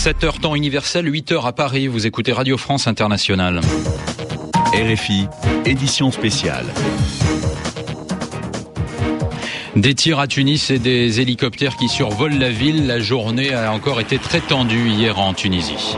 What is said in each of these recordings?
7h temps universel, 8h à Paris. Vous écoutez Radio France Internationale. RFI, édition spéciale. Des tirs à Tunis et des hélicoptères qui survolent la ville. La journée a encore été très tendue hier en Tunisie.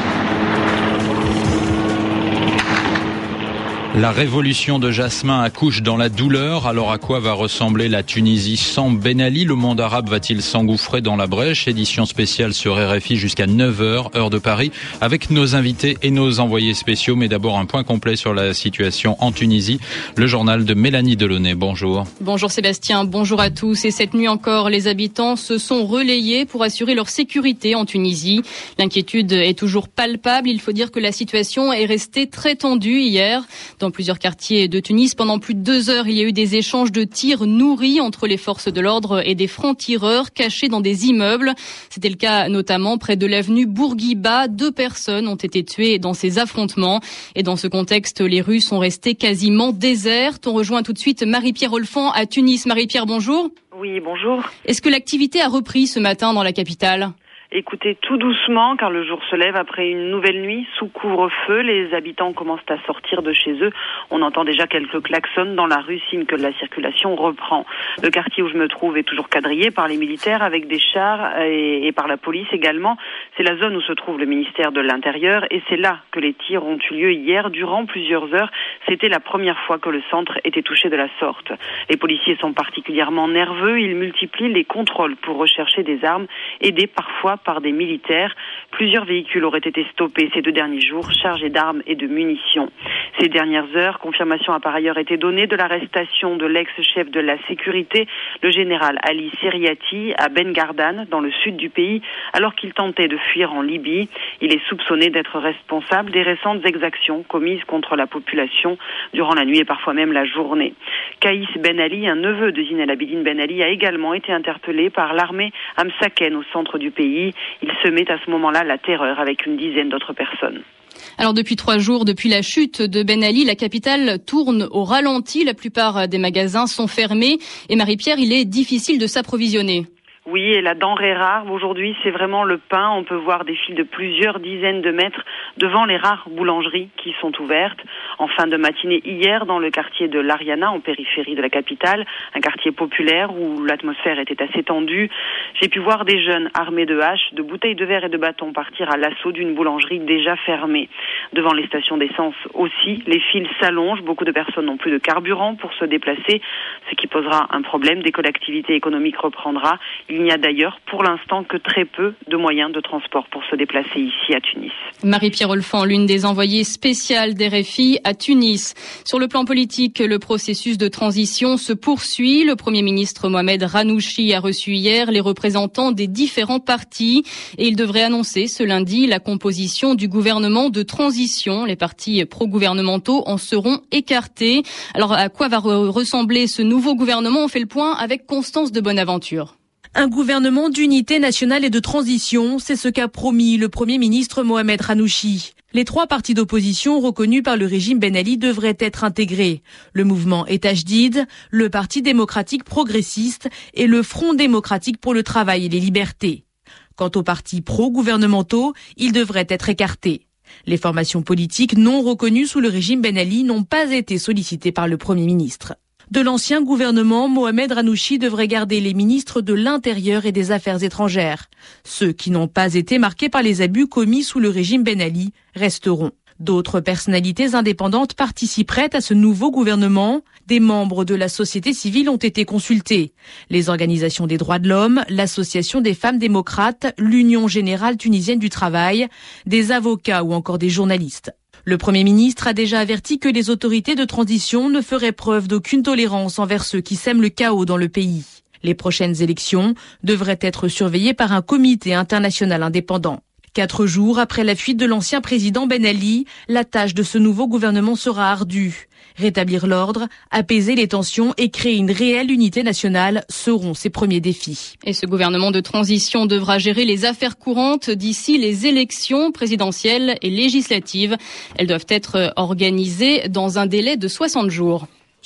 La révolution de Jasmin accouche dans la douleur. Alors à quoi va ressembler la Tunisie sans Ben Ali? Le monde arabe va-t-il s'engouffrer dans la brèche? Édition spéciale sur RFI jusqu'à 9h, heure de Paris, avec nos invités et nos envoyés spéciaux. Mais d'abord un point complet sur la situation en Tunisie. Le journal de Mélanie Delaunay. Bonjour. Bonjour Sébastien, bonjour à tous. Et cette nuit encore, les habitants se sont relayés pour assurer leur sécurité en Tunisie. L'inquiétude est toujours palpable. Il faut dire que la situation est restée très tendue hier. Dans plusieurs quartiers de Tunis, pendant plus de 2 heures, il y a eu des échanges de tirs nourris entre les forces de l'ordre et des francs-tireurs cachés dans des immeubles. C'était le cas notamment près de l'avenue Bourguiba. 2 personnes ont été tuées dans ces affrontements. Et dans ce contexte, les rues sont restées quasiment désertes. On rejoint tout de suite Marie-Pierre Olfan à Tunis. Marie-Pierre, bonjour. Oui, bonjour. Est-ce que l'activité a repris ce matin dans la capitale ? Écoutez, tout doucement, car le jour se lève après une nouvelle nuit sous couvre-feu. Les habitants commencent à sortir de chez eux. On entend déjà quelques klaxons dans la rue, signe que la circulation reprend. Le quartier où je me trouve est toujours quadrillé par les militaires avec des chars et par la police également. C'est la zone où se trouve le ministère de l'Intérieur et c'est là que les tirs ont eu lieu hier durant plusieurs heures. C'était la première fois que le centre était touché de la sorte. Les policiers sont particulièrement nerveux. Ils multiplient les contrôles pour rechercher des armes, aidés parfois par des militaires. Plusieurs véhicules auraient été stoppés ces 2 derniers jours, chargés d'armes et de munitions. Ces dernières heures, confirmation a par ailleurs été donnée de l'arrestation de l'ex-chef de la sécurité, le général Ali Seriati, à Ben Gardan, dans le sud du pays, alors qu'il tentait de fuir en Libye. Il est soupçonné d'être responsable des récentes exactions commises contre la population durant la nuit et parfois même la journée. Kaïs Ben Ali, un neveu de Zine El Abidine Ben Ali, a également été interpellé par l'armée à Msaken, au centre du pays. Il semait à ce moment-là la terreur avec une dizaine d'autres personnes. Alors depuis 3 jours, depuis la chute de Ben Ali, la capitale tourne au ralenti. La plupart des magasins sont fermés. Et Marie-Pierre, il est difficile de s'approvisionner. Oui, et la denrée rare, aujourd'hui, c'est vraiment le pain. On peut voir des files de plusieurs dizaines de mètres devant les rares boulangeries qui sont ouvertes. En fin de matinée hier, dans le quartier de l'Ariana, en périphérie de la capitale, un quartier populaire où l'atmosphère était assez tendue, j'ai pu voir des jeunes armés de haches, de bouteilles de verre et de bâtons partir à l'assaut d'une boulangerie déjà fermée. Devant les stations d'essence aussi, les files s'allongent. Beaucoup de personnes n'ont plus de carburant pour se déplacer, ce qui posera un problème dès que l'activité économique reprendra. Il n'y a d'ailleurs pour l'instant que très peu de moyens de transport pour se déplacer ici à Tunis. Marie-Pierre Olfan, l'une des envoyées spéciales d'RFI à Tunis. Sur le plan politique, le processus de transition se poursuit. Le Premier ministre Mohamed Ranouchi a reçu hier les représentants des différents partis et il devrait annoncer ce lundi la composition du gouvernement de transition. Les partis pro-gouvernementaux en seront écartés. Alors à quoi va ressembler ce nouveau gouvernement? On fait le point avec Constance de Bonaventure. Un gouvernement d'unité nationale et de transition, c'est ce qu'a promis le Premier ministre Mohamed Ranouchi. Les 3 partis d'opposition reconnus par le régime Ben Ali devraient être intégrés. Le mouvement Etajdid, le Parti démocratique progressiste et le Front démocratique pour le travail et les libertés. Quant aux partis pro-gouvernementaux, ils devraient être écartés. Les formations politiques non reconnues sous le régime Ben Ali n'ont pas été sollicitées par le Premier ministre. De l'ancien gouvernement, Mohamed Ranouchi devrait garder les ministres de l'Intérieur et des Affaires étrangères. Ceux qui n'ont pas été marqués par les abus commis sous le régime Ben Ali resteront. D'autres personnalités indépendantes participeraient à ce nouveau gouvernement. Des membres de la société civile ont été consultés. Les organisations des droits de l'homme, l'Association des femmes démocrates, l'Union générale tunisienne du travail, des avocats ou encore des journalistes. Le Premier ministre a déjà averti que les autorités de transition ne feraient preuve d'aucune tolérance envers ceux qui sèment le chaos dans le pays. Les prochaines élections devraient être surveillées par un comité international indépendant. 4 jours après la fuite de l'ancien président Ben Ali, la tâche de ce nouveau gouvernement sera ardue. Rétablir l'ordre, apaiser les tensions et créer une réelle unité nationale seront ses premiers défis. Et ce gouvernement de transition devra gérer les affaires courantes d'ici les élections présidentielles et législatives. Elles doivent être organisées dans un délai de 60 jours.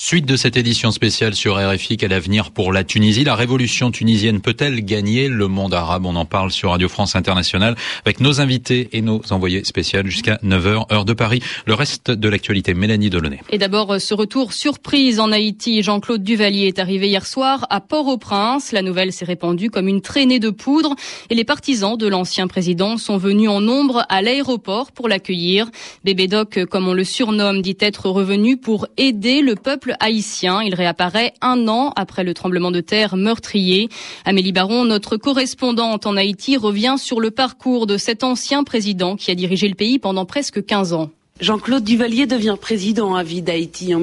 Suite de cette édition spéciale sur RFI, quel avenir pour la Tunisie? La révolution tunisienne peut-elle gagner le monde arabe? On en parle sur Radio France Internationale avec nos invités et nos envoyés spéciaux jusqu'à 9h, heure de Paris. Le reste de l'actualité, Mélanie Delaunay. Et d'abord, ce retour surprise en Haïti. Jean-Claude Duvalier est arrivé hier soir à Port-au-Prince. La nouvelle s'est répandue comme une traînée de poudre et les partisans de l'ancien président sont venus en nombre à l'aéroport pour l'accueillir. Bébé Doc, comme on le surnomme, dit être revenu pour aider le peuple haïtien. Il réapparaît 1 an après le tremblement de terre meurtrier. Amélie Baron, notre correspondante en Haïti, revient sur le parcours de cet ancien président qui a dirigé le pays pendant presque 15 ans. Jean-Claude Duvalier devient président à vie d'Haïti en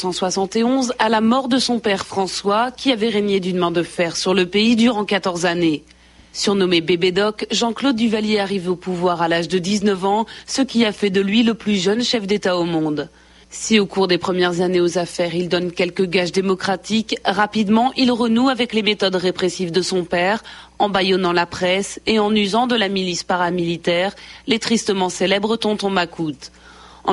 1971 à la mort de son père François qui avait régné d'une main de fer sur le pays durant 14 années. Surnommé Bébé Doc, Jean-Claude Duvalier arrive au pouvoir à l'âge de 19 ans, ce qui a fait de lui le plus jeune chef d'État au monde. Si au cours des premières années aux affaires, il donne quelques gages démocratiques, rapidement, il renoue avec les méthodes répressives de son père, en bâillonnant la presse et en usant de la milice paramilitaire, les tristement célèbres tontons Macoutes. En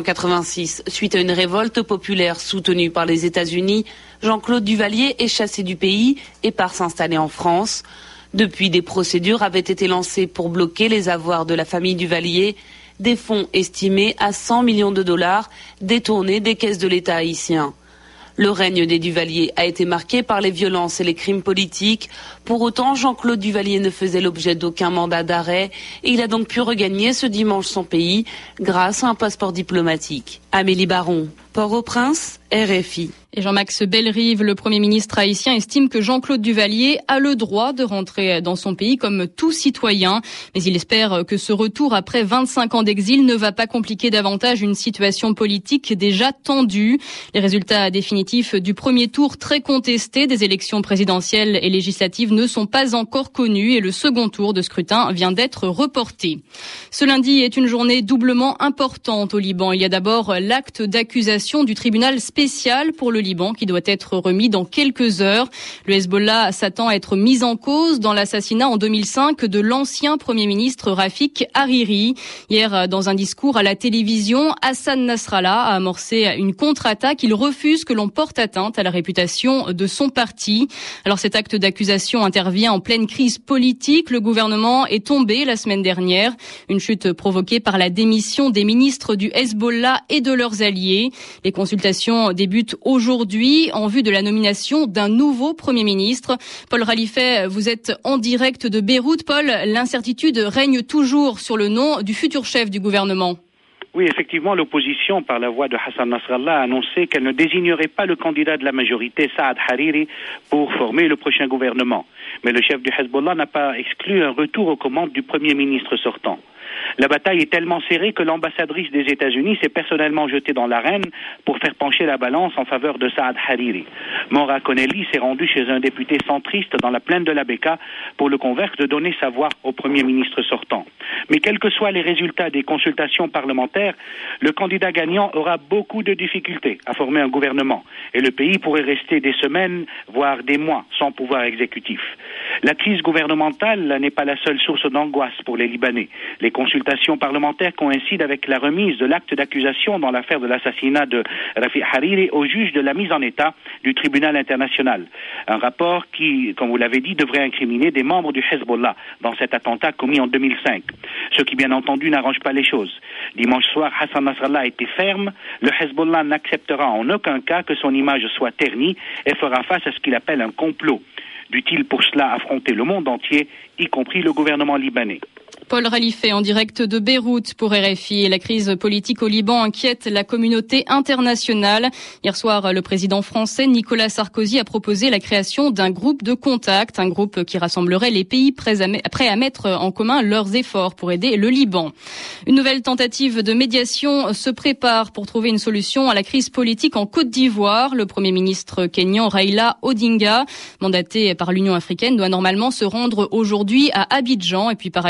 1986, suite à une révolte populaire soutenue par les États-Unis, Jean-Claude Duvalier est chassé du pays et part s'installer en France. Depuis, des procédures avaient été lancées pour bloquer les avoirs de la famille Duvalier, des fonds estimés à 100 millions de dollars détournés des caisses de l'État haïtien. Le règne des Duvalier a été marqué par les violences et les crimes politiques. Pour autant, Jean-Claude Duvalier ne faisait l'objet d'aucun mandat d'arrêt et il a donc pu regagner ce dimanche son pays grâce à un passeport diplomatique. Amélie Baron, Port-au-Prince, RFI. Et Jean-Max Bellerive, le Premier ministre haïtien, estime que Jean-Claude Duvalier a le droit de rentrer dans son pays comme tout citoyen. Mais il espère que ce retour après 25 ans d'exil ne va pas compliquer davantage une situation politique déjà tendue. Les résultats définitifs du premier tour très contesté des élections présidentielles et législatives ne sont pas encore connus et le second tour de scrutin vient d'être reporté. Ce lundi est une journée doublement importante au Liban. Il y a d'abord l'acte d'accusation du tribunal spécial pour le Liban qui doit être remis dans quelques heures. Le Hezbollah s'attend à être mis en cause dans l'assassinat en 2005 de l'ancien Premier ministre Rafik Hariri. Hier, dans un discours à la télévision, Hassan Nasrallah a amorcé une contre-attaque. Il refuse que l'on porte atteinte à la réputation de son parti. Alors cet acte d'accusation intervient en pleine crise politique. Le gouvernement est tombé la semaine dernière. Une chute provoquée par la démission des ministres du Hezbollah et de leurs alliés. Les consultations débutent aujourd'hui en vue de la nomination d'un nouveau Premier ministre. Paul Ralifet, vous êtes en direct de Beyrouth. Paul, l'incertitude règne toujours sur le nom du futur chef du gouvernement. Oui, effectivement, l'opposition, par la voix de Hassan Nasrallah, a annoncé qu'elle ne désignerait pas le candidat de la majorité, Saad Hariri, pour former le prochain gouvernement. Mais le chef du Hezbollah n'a pas exclu un retour aux commandes du Premier ministre sortant. La bataille est tellement serrée que l'ambassadrice des États-Unis s'est personnellement jetée dans l'arène pour faire pencher la balance en faveur de Saad Hariri. Maura Connelly s'est rendue chez un député centriste dans la plaine de la Bekaa pour le convaincre de donner sa voix au Premier ministre sortant. Mais quels que soient les résultats des consultations parlementaires, le candidat gagnant aura beaucoup de difficultés à former un gouvernement et le pays pourrait rester des semaines, voire des mois, sans pouvoir exécutif. La crise gouvernementale n'est pas la seule source d'angoisse pour les Libanais. Les consultations parlementaires coïncident avec la remise de l'acte d'accusation dans l'affaire de l'assassinat de Rafik Hariri au juge de la mise en état du tribunal international. Un rapport qui, comme vous l'avez dit, devrait incriminer des membres du Hezbollah dans cet attentat commis en 2005. Ce qui, bien entendu, n'arrange pas les choses. Dimanche soir, Hassan Nasrallah a été ferme. Le Hezbollah n'acceptera en aucun cas que son image soit ternie et fera face à ce qu'il appelle un complot. Dut-il pour cela affronter le monde entier, y compris le gouvernement libanais? Paul Ralifet en direct de Beyrouth pour RFI. La crise politique au Liban inquiète la communauté internationale. Hier soir, le président français Nicolas Sarkozy a proposé la création d'un groupe de contact, un groupe qui rassemblerait les pays prêts à mettre en commun leurs efforts pour aider le Liban. Une nouvelle tentative de médiation se prépare pour trouver une solution à la crise politique en Côte d'Ivoire. Le Premier ministre kényan Raila Odinga, mandaté par l'Union africaine, doit normalement se rendre aujourd'hui à Abidjan. Et puis par ailleurs, les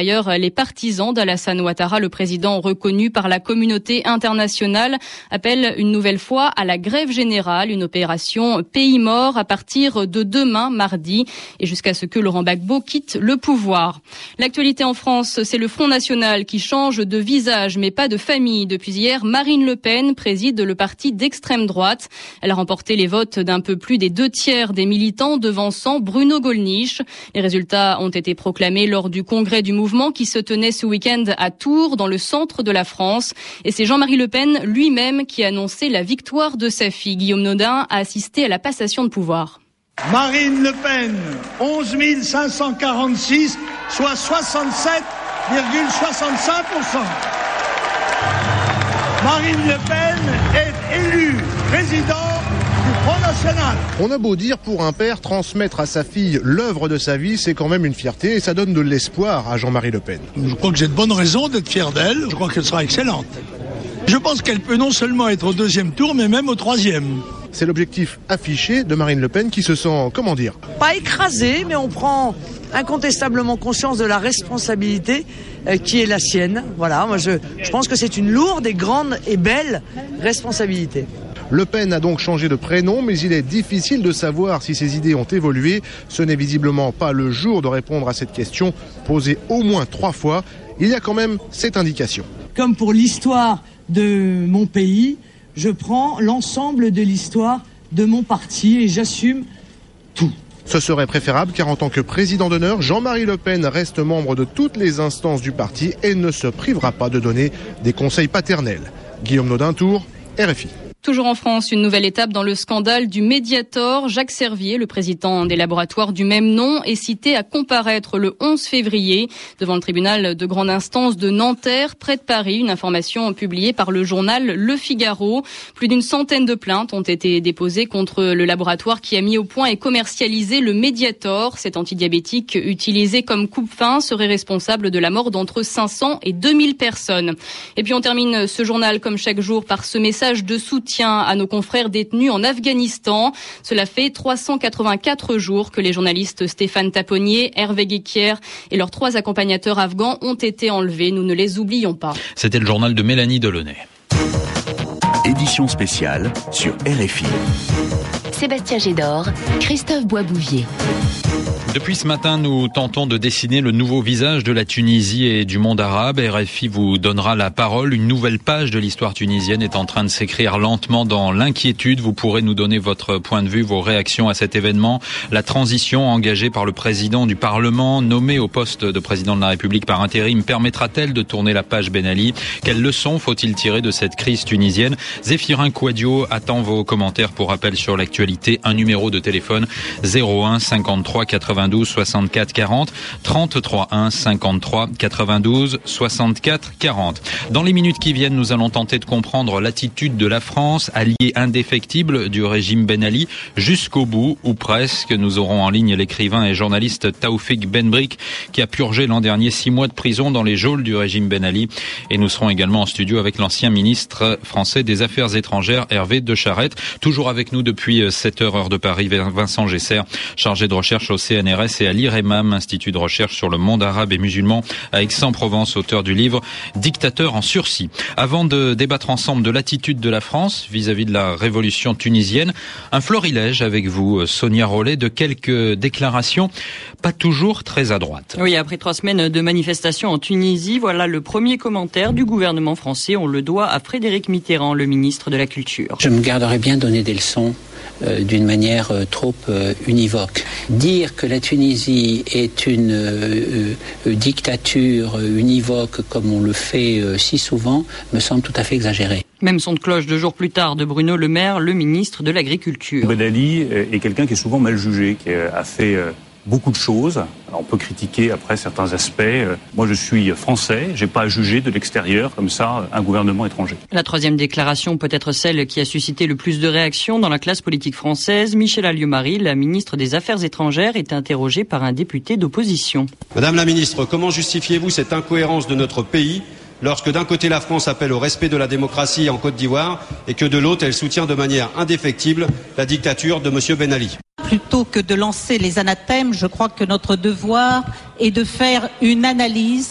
les partisans d'Alassane Ouattara. Le président reconnu par la communauté internationale appelle une nouvelle fois à la grève générale, une opération pays mort à partir de demain, mardi, et jusqu'à ce que Laurent Gbagbo quitte le pouvoir. L'actualité en France, c'est le Front National qui change de visage, mais pas de famille. Depuis hier, Marine Le Pen préside le parti d'extrême droite. Elle a remporté les votes d'un peu plus des 2/3 des militants, devançant Bruno Gollnisch. Les résultats ont été proclamés lors du congrès du mouvement qui se tenait ce week-end à Tours, dans le centre de la France. Et c'est Jean-Marie Le Pen lui-même qui a annoncé la victoire de sa fille. Guillaume Nodin a assisté à la passation de pouvoir. Marine Le Pen, 11 546, soit 67,65%. Marine Le Pen est élue présidente du Front National. On a beau dire, pour un père, transmettre à sa fille l'œuvre de sa vie, c'est quand même une fierté et ça donne de l'espoir à Jean-Marie Le Pen. Je crois que j'ai de bonnes raisons d'être fier d'elle. Je crois qu'elle sera excellente. Je pense qu'elle peut non seulement être au 2e tour, mais même au 3e. C'est l'objectif affiché de Marine Le Pen qui se sent, comment dire, pas écrasée, mais on prend incontestablement conscience de la responsabilité qui est la sienne. Voilà, moi je pense que c'est une lourde et grande et belle responsabilité. Le Pen a donc changé de prénom, mais il est difficile de savoir si ses idées ont évolué. Ce n'est visiblement pas le jour de répondre à cette question, posée au moins 3 fois. Il y a quand même cette indication. Comme pour l'histoire de mon pays, je prends l'ensemble de l'histoire de mon parti et j'assume tout. Ce serait préférable car en tant que président d'honneur, Jean-Marie Le Pen reste membre de toutes les instances du parti et ne se privera pas de donner des conseils paternels. Guillaume Nodin, Tours, RFI. Toujours en France, une nouvelle étape dans le scandale du Mediator. Jacques Servier, le président des laboratoires du même nom, est cité à comparaître le 11 février devant le tribunal de grande instance de Nanterre, près de Paris. Une information publiée par le journal Le Figaro. Plus d'une centaine de plaintes ont été déposées contre le laboratoire qui a mis au point et commercialisé le Mediator. Cet antidiabétique utilisé comme coupe-faim serait responsable de la mort d'entre 500 et 2000 personnes. Et puis on termine ce journal comme chaque jour par ce message de soutien à nos confrères détenus en Afghanistan. Cela fait 384 jours que les journalistes Stéphane Taponnier, Hervé Guéquière et leurs 3 accompagnateurs afghans ont été enlevés. Nous ne les oublions pas. C'était le journal de Mélanie Delaunay. Édition spéciale sur RFI. Sébastien Gédor, Christophe Boisbouvier. Depuis ce matin, nous tentons de dessiner le nouveau visage de la Tunisie et du monde arabe. RFI vous donnera la parole. Une nouvelle page de l'histoire tunisienne est en train de s'écrire lentement dans l'inquiétude. Vous pourrez nous donner votre point de vue, vos réactions à cet événement. La transition engagée par le président du Parlement, nommé au poste de président de la République par intérim, permettra-t-elle de tourner la page Ben Ali ? Quelles leçons faut-il tirer de cette crise tunisienne ? Zéphirin Kouadio attend vos commentaires pour rappel sur l'actualité. Un numéro de téléphone 01 53 92 64 40 33 1 53 92 64 40. Dans les minutes qui viennent, nous allons tenter de comprendre l'attitude de la France, alliée indéfectible du régime Ben Ali, jusqu'au bout, ou presque. Nous aurons en ligne l'écrivain et journaliste Taoufik Benbrik, qui a purgé l'an dernier 6 mois de prison dans les geôles du régime Ben Ali. Et nous serons également en studio avec l'ancien ministre français des Affaires étrangères, Hervé de Charette. Toujours avec nous depuis 7h, heure de Paris, Vincent Gesser, chargé de recherche au CNRS et à l'IREMAM, Institut de recherche sur le monde arabe et musulman à Aix-en-Provence, auteur du livre Dictateur en sursis. Avant de débattre ensemble de l'attitude de la France vis-à-vis de la révolution tunisienne, un florilège avec vous, Sonia Rollet, de quelques déclarations pas toujours très à droite. Oui, après 3 semaines de manifestations en Tunisie, voilà le premier commentaire du gouvernement français. On le doit à Frédéric Mitterrand, le ministre de la Culture. Je me garderais bien de donner des leçons d'une manière trop univoque. Dire que la Tunisie est une dictature univoque comme on le fait si souvent me semble tout à fait exagéré. Même son de cloche 2 jours plus tard de Bruno Le Maire, le ministre de l'Agriculture. Ben Ali est quelqu'un qui est souvent mal jugé, qui a fait beaucoup de choses. Alors on peut critiquer après certains aspects. Moi je suis français, j'ai pas à juger de l'extérieur comme ça un gouvernement étranger. La 3e déclaration peut être celle qui a suscité le plus de réactions dans la classe politique française. Michel Alliot-Marie, la ministre des Affaires étrangères, est interrogée par un député d'opposition. Madame la ministre, comment justifiez-vous cette incohérence de notre pays lorsque d'un côté la France appelle au respect de la démocratie en Côte d'Ivoire et que de l'autre elle soutient de manière indéfectible la dictature de M. Ben Ali ? Plutôt que de lancer les anathèmes, je crois que notre devoir est de faire une analyse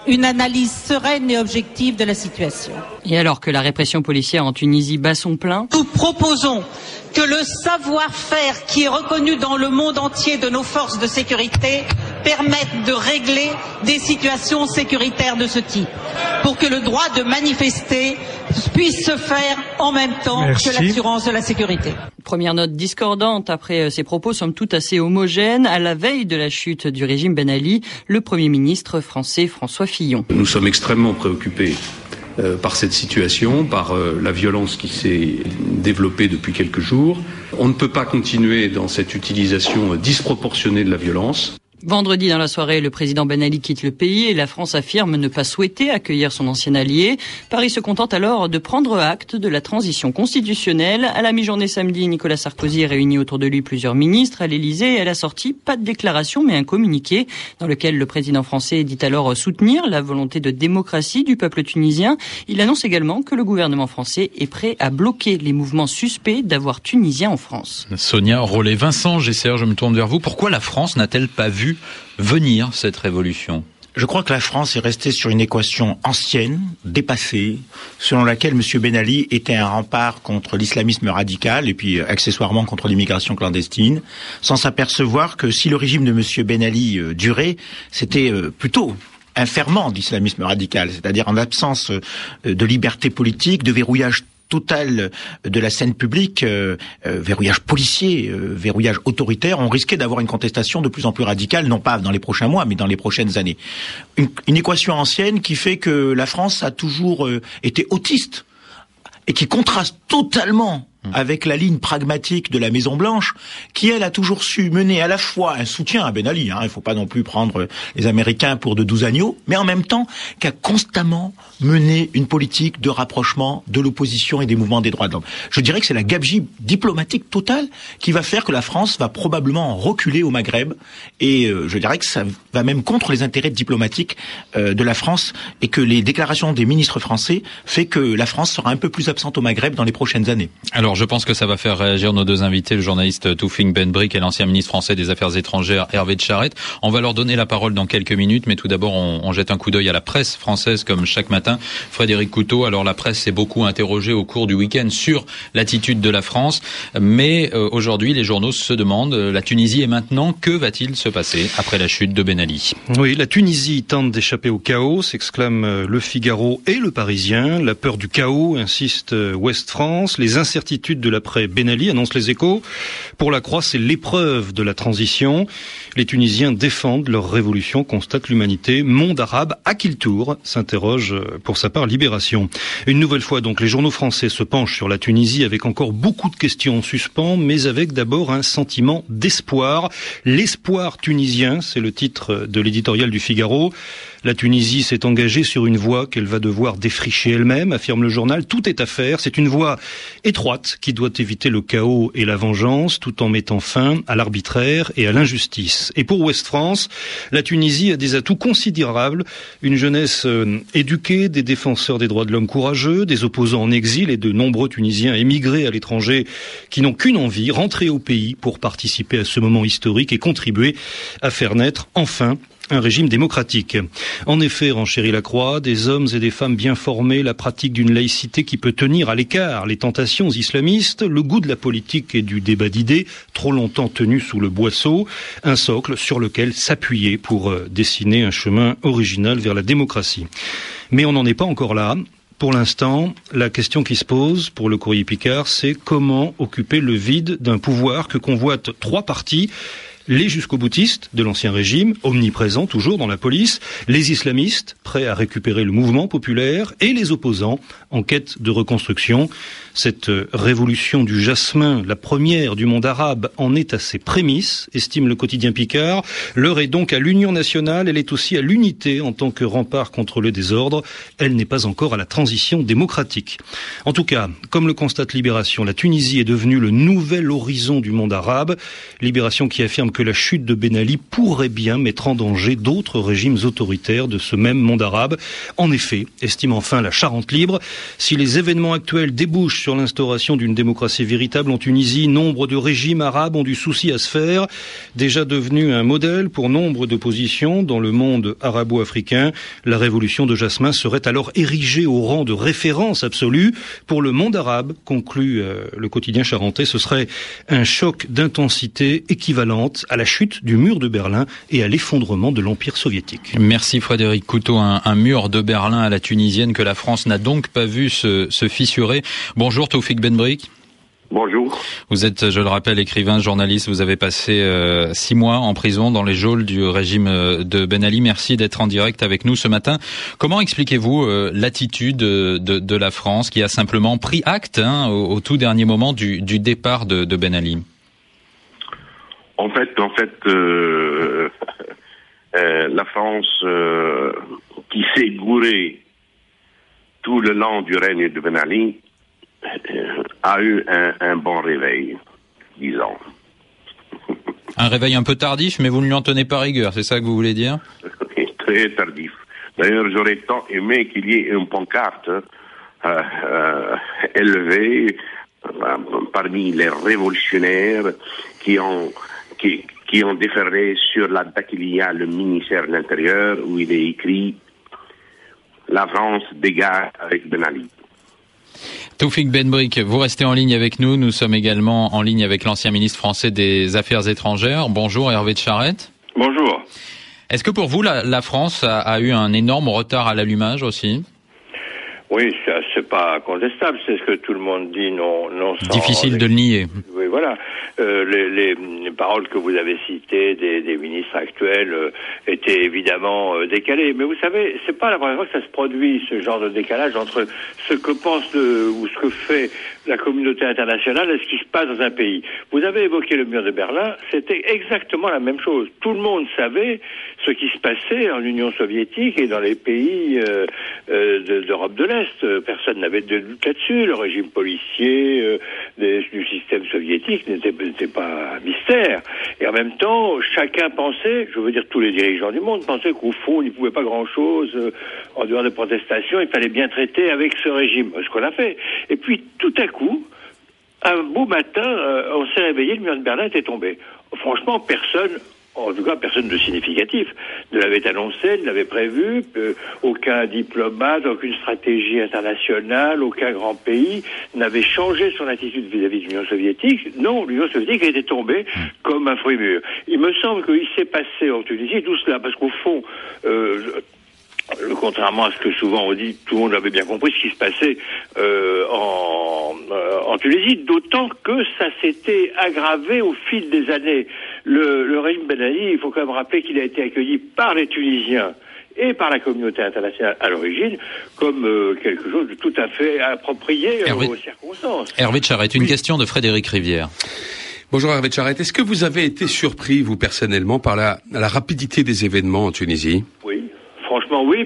une analyse sereine et objective de la situation. Et alors que la répression policière en Tunisie bat son plein, nous proposons que le savoir-faire qui est reconnu dans le monde entier de nos forces de sécurité permette de régler des situations sécuritaires de ce type, pour que le droit de manifester puisse se faire en même temps que l'assurance de la sécurité. Première note discordante après ces propos, somme toute assez homogènes. À la veille de la chute du régime Ben Ali, le Premier ministre français François Fillon. Nous sommes extrêmement préoccupés par cette situation, par la violence qui s'est développée depuis quelques jours. On ne peut pas continuer dans cette utilisation disproportionnée de la violence. Vendredi dans la soirée, le président Ben Ali quitte le pays et la France affirme ne pas souhaiter accueillir son ancien allié. Paris se contente alors de prendre acte de la transition constitutionnelle. À la mi-journée samedi, Nicolas Sarkozy réunit autour de lui plusieurs ministres à l'Élysée et à la sortie, pas de déclaration mais un communiqué dans lequel le président français dit alors soutenir la volonté de démocratie du peuple tunisien. Il annonce également que le gouvernement français est prêt à bloquer les mouvements suspects d'avoir tunisien en France. Sonia Rollet, Vincent Gesser, je me tourne vers vous. Pourquoi la France n'a-t-elle pas vu venir cette révolution? Je crois que la France est restée sur une équation ancienne, dépassée, selon laquelle M. Ben Ali était un rempart contre l'islamisme radical et puis accessoirement contre l'immigration clandestine, sans s'apercevoir que si le régime de M. Ben Ali durait, c'était plutôt un ferment d'islamisme radical, c'est-à-dire en l'absence de liberté politique, de verrouillage total de la scène publique, verrouillage policier, verrouillage autoritaire, on risquait d'avoir une contestation de plus en plus radicale, non pas dans les prochains mois, mais dans les prochaines années. Une équation ancienne qui fait que la France a toujours été autiste et qui contraste totalement avec la ligne pragmatique de la Maison-Blanche, qui, elle, a toujours su mener à la fois un soutien à Ben Ali, il faut pas non plus prendre les Américains pour de doux agneaux, mais en même temps, qui a constamment mené une politique de rapprochement de l'opposition et des mouvements des droits de l'homme. Je dirais que c'est la gabegie diplomatique totale qui va faire que la France va probablement reculer au Maghreb, et je dirais que ça va même contre les intérêts diplomatiques de la France, et que les déclarations des ministres français fait que la France sera un peu plus absente au Maghreb dans les prochaines années. Alors, je pense que ça va faire réagir nos deux invités, le journaliste Toufik Ben-Brik et l'ancien ministre français des Affaires étrangères Hervé de Charette. On va leur donner la parole dans quelques minutes, mais tout d'abord, on jette un coup d'œil à la presse française comme chaque matin. Frédéric Couteau, alors la presse s'est beaucoup interrogée au cours du week-end sur l'attitude de la France, mais aujourd'hui, les journaux se demandent, la Tunisie est maintenant, que va-t-il se passer après la chute de Ben Ali? Oui, la Tunisie tente d'échapper au chaos, s'exclament Le Figaro et Le Parisien. La peur du chaos, insiste Ouest France. Les incertitudes de l'après Ben Ali, annoncent Les Échos. Pour la Croix, c'est l'épreuve de la transition. Les Tunisiens défendent leur révolution, constate l'Humanité. Monde arabe, à qui le tour? S'interroge pour sa part Libération. Une nouvelle fois donc, les journaux français se penchent sur la Tunisie avec encore beaucoup de questions en suspens, mais avec d'abord un sentiment d'espoir. L'espoir tunisien, c'est le titre de l'éditorial du Figaro. La Tunisie s'est engagée sur une voie qu'elle va devoir défricher elle-même, affirme le journal. Tout est à faire. C'est une voie étroite qui doit éviter le chaos et la vengeance, tout en mettant fin à l'arbitraire et à l'injustice. Et pour Ouest France, la Tunisie a des atouts considérables. Une jeunesse éduquée, des défenseurs des droits de l'homme courageux, des opposants en exil et de nombreux Tunisiens émigrés à l'étranger qui n'ont qu'une envie, rentrer au pays pour participer à ce moment historique et contribuer à faire naître enfin un régime démocratique. En effet, renchérit Lacroix, des hommes et des femmes bien formés, la pratique d'une laïcité qui peut tenir à l'écart les tentations islamistes, le goût de la politique et du débat d'idées, trop longtemps tenu sous le boisseau, un socle sur lequel s'appuyer pour dessiner un chemin original vers la démocratie. Mais on n'en est pas encore là. Pour l'instant, la question qui se pose pour le Courrier Picard, c'est comment occuper le vide d'un pouvoir que convoitent trois partis. Les jusqu'au-boutistes de l'ancien régime, omniprésents toujours dans la police, les islamistes, prêts à récupérer le mouvement populaire, et les opposants, en quête de reconstruction. Cette révolution du jasmin, la première du monde arabe, en est à ses prémices, estime le quotidien Picard. L'heure est donc à l'union nationale, elle est aussi à l'unité en tant que rempart contre le désordre. Elle n'est pas encore à la transition démocratique. En tout cas, comme le constate Libération, la Tunisie est devenue le nouvel horizon du monde arabe. Libération qui affirme que la chute de Ben Ali pourrait bien mettre en danger d'autres régimes autoritaires de ce même monde arabe. En effet, estime enfin la Charente Libre, si les événements actuels débouchent sur l'instauration d'une démocratie véritable en Tunisie, nombre de régimes arabes ont du souci à se faire. Déjà devenu un modèle pour nombre d'oppositions dans le monde arabo-africain, la révolution de Jasmin serait alors érigée au rang de référence absolue. Pour le monde arabe, conclut le quotidien charentais, ce serait un choc d'intensité équivalente à la chute du mur de Berlin et à l'effondrement de l'Empire soviétique. Merci Frédéric Couteau, un mur de Berlin à la tunisienne que la France n'a donc pas vu se fissurer. Bonjour Taoufik Benbrik. Bonjour. Vous êtes, je le rappelle, écrivain, journaliste. Vous avez passé 6 mois en prison dans les geôles du régime de Ben Ali. Merci d'être en direct avec nous ce matin. Comment expliquez-vous l'attitude de la France qui a simplement pris acte au tout dernier moment du départ de Ben Ali? En fait, la France qui s'est gourée tout le long du règne de Ben Ali a eu un bon réveil, disons. Un réveil un peu tardif, mais vous ne lui en tenez pas rigueur, c'est ça que vous voulez dire? Très tardif. D'ailleurs, j'aurais tant aimé qu'il y ait une pancarte élevée parmi les révolutionnaires qui ont déferlé sur la date qu'il y a le ministère de l'Intérieur où il est écrit « La France dégage avec Ben Ali ». Taoufik Benbrik, vous restez en ligne avec nous. Nous sommes également en ligne avec l'ancien ministre français des Affaires étrangères. Bonjour Hervé de Charette. Bonjour. Est-ce que pour vous, la France a eu un énorme retard à l'allumage aussi? Oui, c'est pas contestable, c'est ce que tout le monde dit, non sans... Difficile de le nier. Oui, voilà. Les paroles que vous avez citées des ministres actuels étaient évidemment décalées. Mais vous savez, c'est pas la première fois que ça se produit, ce genre de décalage entre ce que pense ou ce que fait la communauté internationale et ce qui se passe dans un pays. Vous avez évoqué le mur de Berlin, c'était exactement la même chose. Tout le monde savait ce qui se passait en Union soviétique et dans les pays d'Europe de l'Est. Personne n'avait de doute là-dessus. Le régime policier du système soviétique n'était pas un mystère. Et en même temps, chacun pensait, je veux dire tous les dirigeants du monde, pensaient qu'au fond, il ne pouvait pas grand-chose en dehors des protestations. Il fallait bien traiter avec ce régime, ce qu'on a fait. Et puis, tout à coup, un beau matin, on s'est réveillé, le mur de Berlin était tombé. Franchement, personne de significatif ne l'avait annoncé, ne l'avait prévu, aucun diplomate, aucune stratégie internationale, aucun grand pays n'avait changé son attitude vis-à-vis de l'Union soviétique. Non, l'Union soviétique était tombée comme un fruit mûr. Il me semble qu'il s'est passé en Tunisie tout cela, parce qu'au fond, contrairement à ce que souvent on dit, tout le monde avait bien compris ce qui se passait en Tunisie, d'autant que ça s'était aggravé au fil des années. Le régime Ben Ali, il faut quand même rappeler qu'il a été accueilli par les Tunisiens et par la communauté internationale à l'origine comme quelque chose de tout à fait approprié aux circonstances. Hervé de Charette, une question de Frédéric Rivière. Bonjour Hervé de Charette, est-ce que vous avez été surpris, vous personnellement, par la rapidité des événements en Tunisie? Oui. Franchement, oui,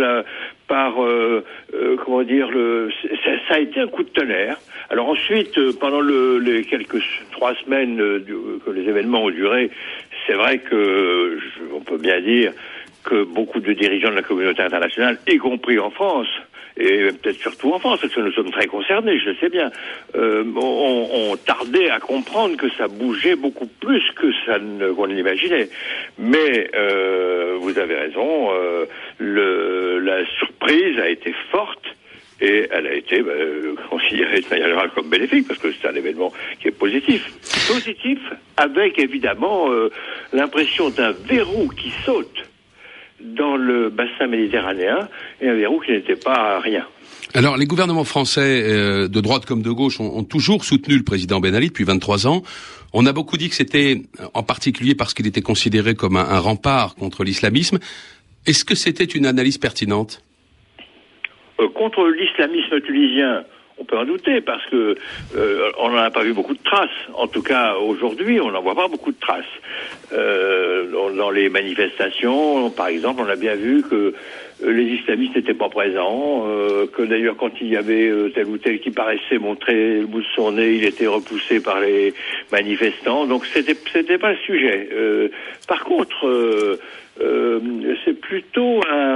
comment dire, ça a été un coup de tonnerre. Alors ensuite, pendant les quelques 3 semaines que les événements ont duré, c'est vrai que on peut bien dire que beaucoup de dirigeants de la communauté internationale, y compris en France, et peut-être surtout en France, parce que nous sommes très concernés, je le sais bien, on tardait à comprendre que ça bougeait beaucoup plus que qu'on l'imaginait. Mais vous avez raison, la surprise a été forte et elle a été considérée de manière générale comme bénéfique, parce que c'est un événement qui est positif. Positif avec évidemment l'impression d'un verrou qui saute dans le bassin méditerranéen, et un verrou qui n'était pas rien. Alors, les gouvernements français, de droite comme de gauche, ont toujours soutenu le président Ben Ali depuis 23 ans. On a beaucoup dit que c'était en particulier parce qu'il était considéré comme un rempart contre l'islamisme. Est-ce que c'était une analyse pertinente? Contre l'islamisme tunisien, on peut en douter, parce que on n'en a pas vu beaucoup de traces. En tout cas, aujourd'hui, on n'en voit pas beaucoup de traces. Dans les manifestations, par exemple, on a bien vu que les islamistes n'étaient pas présents, que d'ailleurs quand il y avait tel ou tel qui paraissait montrer le bout de son nez, il était repoussé par les manifestants. Donc c'était pas le sujet. Par contre, c'est plutôt un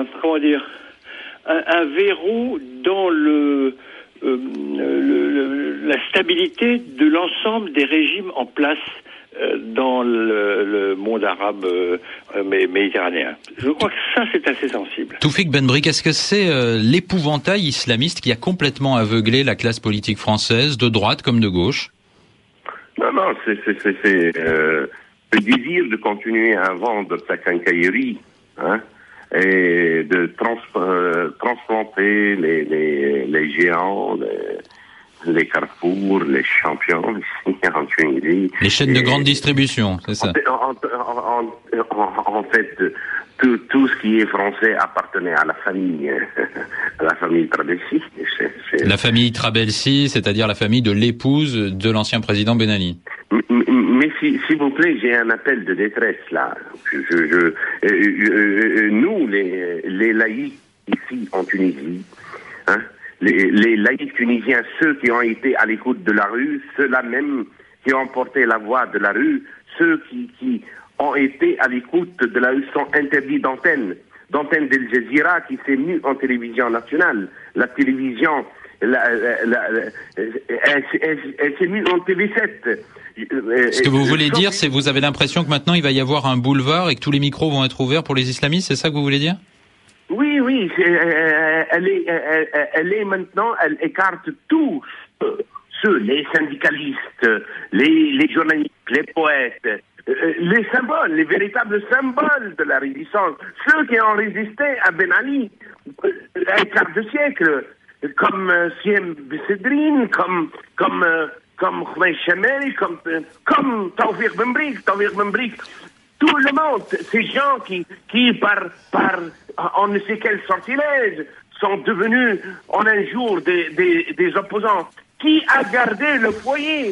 verrou dans la stabilité de l'ensemble des régimes en place dans le monde arabe méditerranéen. Je crois que ça, c'est assez sensible. Toufik Benbrik, est-ce que c'est l'épouvantail islamiste qui a complètement aveuglé la classe politique française, de droite comme de gauche? Non, c'est le désir de continuer à vendre sa quincaillerie, et de transplanter les géants, les Carrefour, les champions ici en Tunisie. Les chaînes de grande distribution, c'est ça. En fait, tout ce qui est français appartenait à la famille Trabelsi. La famille Trabelsi, c'est-à-dire la famille de l'épouse de l'ancien président Ben Ali. Mais s'il vous plaît, j'ai un appel de détresse là. Nous, les laïcs ici en Tunisie, les laïcs tunisiens, ceux qui ont été à l'écoute de la rue, ceux-là même qui ont porté la voix de la rue, ceux qui ont été à l'écoute de la rue sont interdits d'antenne d'Al Jazeera qui s'est mise en télévision nationale. La télévision, elle s'est mise en TV7. Ce que vous voulez dire, c'est que vous avez l'impression que maintenant il va y avoir un boulevard et que tous les micros vont être ouverts pour les islamistes, c'est ça que vous voulez dire? Oui, elle est maintenant, elle écarte tous ceux, les syndicalistes, les journalistes, les poètes, les symboles, les véritables symboles de la résistance, ceux qui ont résisté à Ben Ali un quart de siècle, comme Siem Bessedrine, comme Khoumen Chamel, comme Tawfiq Benbrik. Tout le monde, ces gens qui par on ne sait quel sortilège sont devenus en un jour des opposants. Qui a gardé le foyer?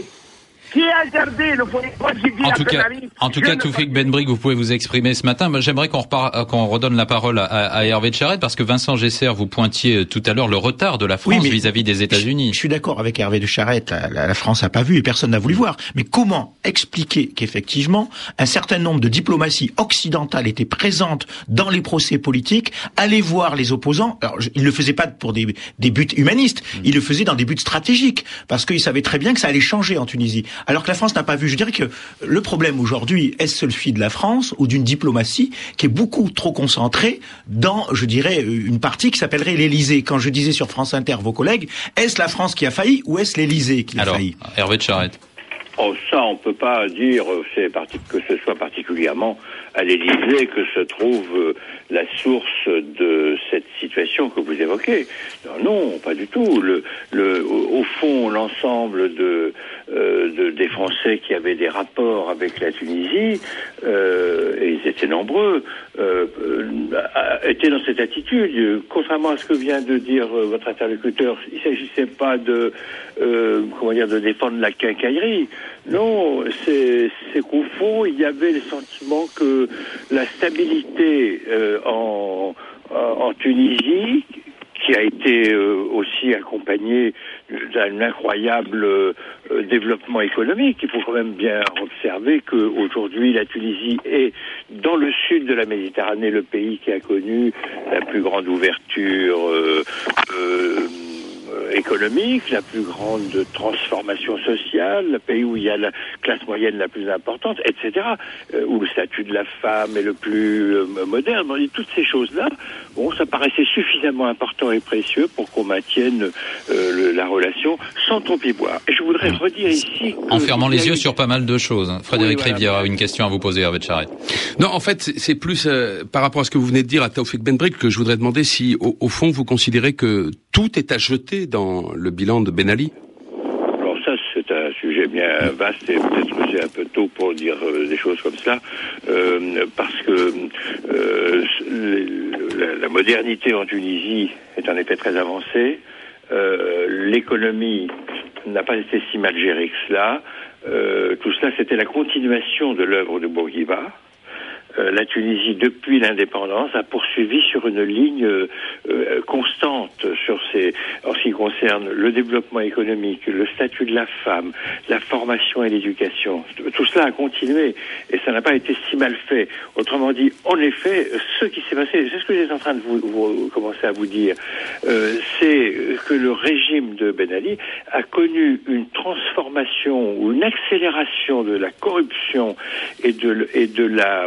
Moi, j'ai dit En tout cas, Toufik Benbrik, vous pouvez vous exprimer ce matin. J'aimerais qu'on redonne la parole à Hervé de Charette, parce que Vincent Gesser, vous pointiez tout à l'heure le retard de la France vis-à-vis des États-Unis. Je suis d'accord avec Hervé de Charette. La France n'a pas vu et personne n'a voulu voir. Mais comment expliquer qu'effectivement un certain nombre de diplomaties occidentales étaient présentes dans les procès politiques, allaient voir les opposants? Alors, ils ne le faisaient pas pour des buts humanistes, ils le faisaient dans des buts stratégiques, parce qu'ils savaient très bien que ça allait changer en Tunisie. Alors que la France n'a pas vu. Je dirais que le problème aujourd'hui, est-ce celui de la France ou d'une diplomatie qui est beaucoup trop concentrée dans, je dirais, une partie qui s'appellerait l'Élysée? Quand je disais sur France Inter, vos collègues, est-ce la France qui a failli ou est-ce l'Élysée qui a failli? Hervé de Charette. Oh, ça, on peut pas dire que ce soit particulièrement à l'Élysée que se trouve la source de cette situation que vous évoquez. Non, pas du tout. Au fond, l'ensemble des Français qui avaient des rapports avec la Tunisie, et ils étaient nombreux, étaient dans cette attitude. Contrairement à ce que vient de dire votre interlocuteur, il s'agissait pas de défendre la quincaillerie. Non, c'est qu'au fond, il y avait le sentiment que la stabilité en Tunisie, qui a été aussi accompagnée d'un incroyable développement économique. Il faut quand même bien observer qu'aujourd'hui, la Tunisie est, dans le sud de la Méditerranée, le pays qui a connu la plus grande ouverture économique, la plus grande transformation sociale, le pays où il y a la classe moyenne la plus importante, etc., où le statut de la femme est le plus moderne. Toutes ces choses-là, ça paraissait suffisamment important et précieux pour qu'on maintienne la relation sans trop y boire. Et je voudrais redire ici... En fermant les yeux sur pas mal de choses. Frédéric Rivière a une question à vous poser, Hervé de Charette. Non, en fait, c'est plus par rapport à ce que vous venez de dire à Tawfiq Benbrik que je voudrais demander si, au fond, vous considérez que tout est à jeter dans le bilan de Ben Ali? Alors ça, c'est un sujet bien vaste et peut-être que c'est un peu tôt pour dire des choses comme ça, parce que la modernité en Tunisie est en effet très avancée. L'économie n'a pas été si mal gérée que cela. Tout cela, c'était la continuation de l'œuvre de Bourguiba. la Tunisie, depuis l'indépendance, a poursuivi sur une ligne constante en ce qui concerne le développement économique, le statut de la femme, la formation et l'éducation. Tout cela a continué et ça n'a pas été si mal fait. Autrement dit, en effet, ce qui s'est passé, c'est ce que j'étais en train de vous commencer à vous dire, c'est que le régime de Ben Ali a connu une transformation ou une accélération de la corruption et de la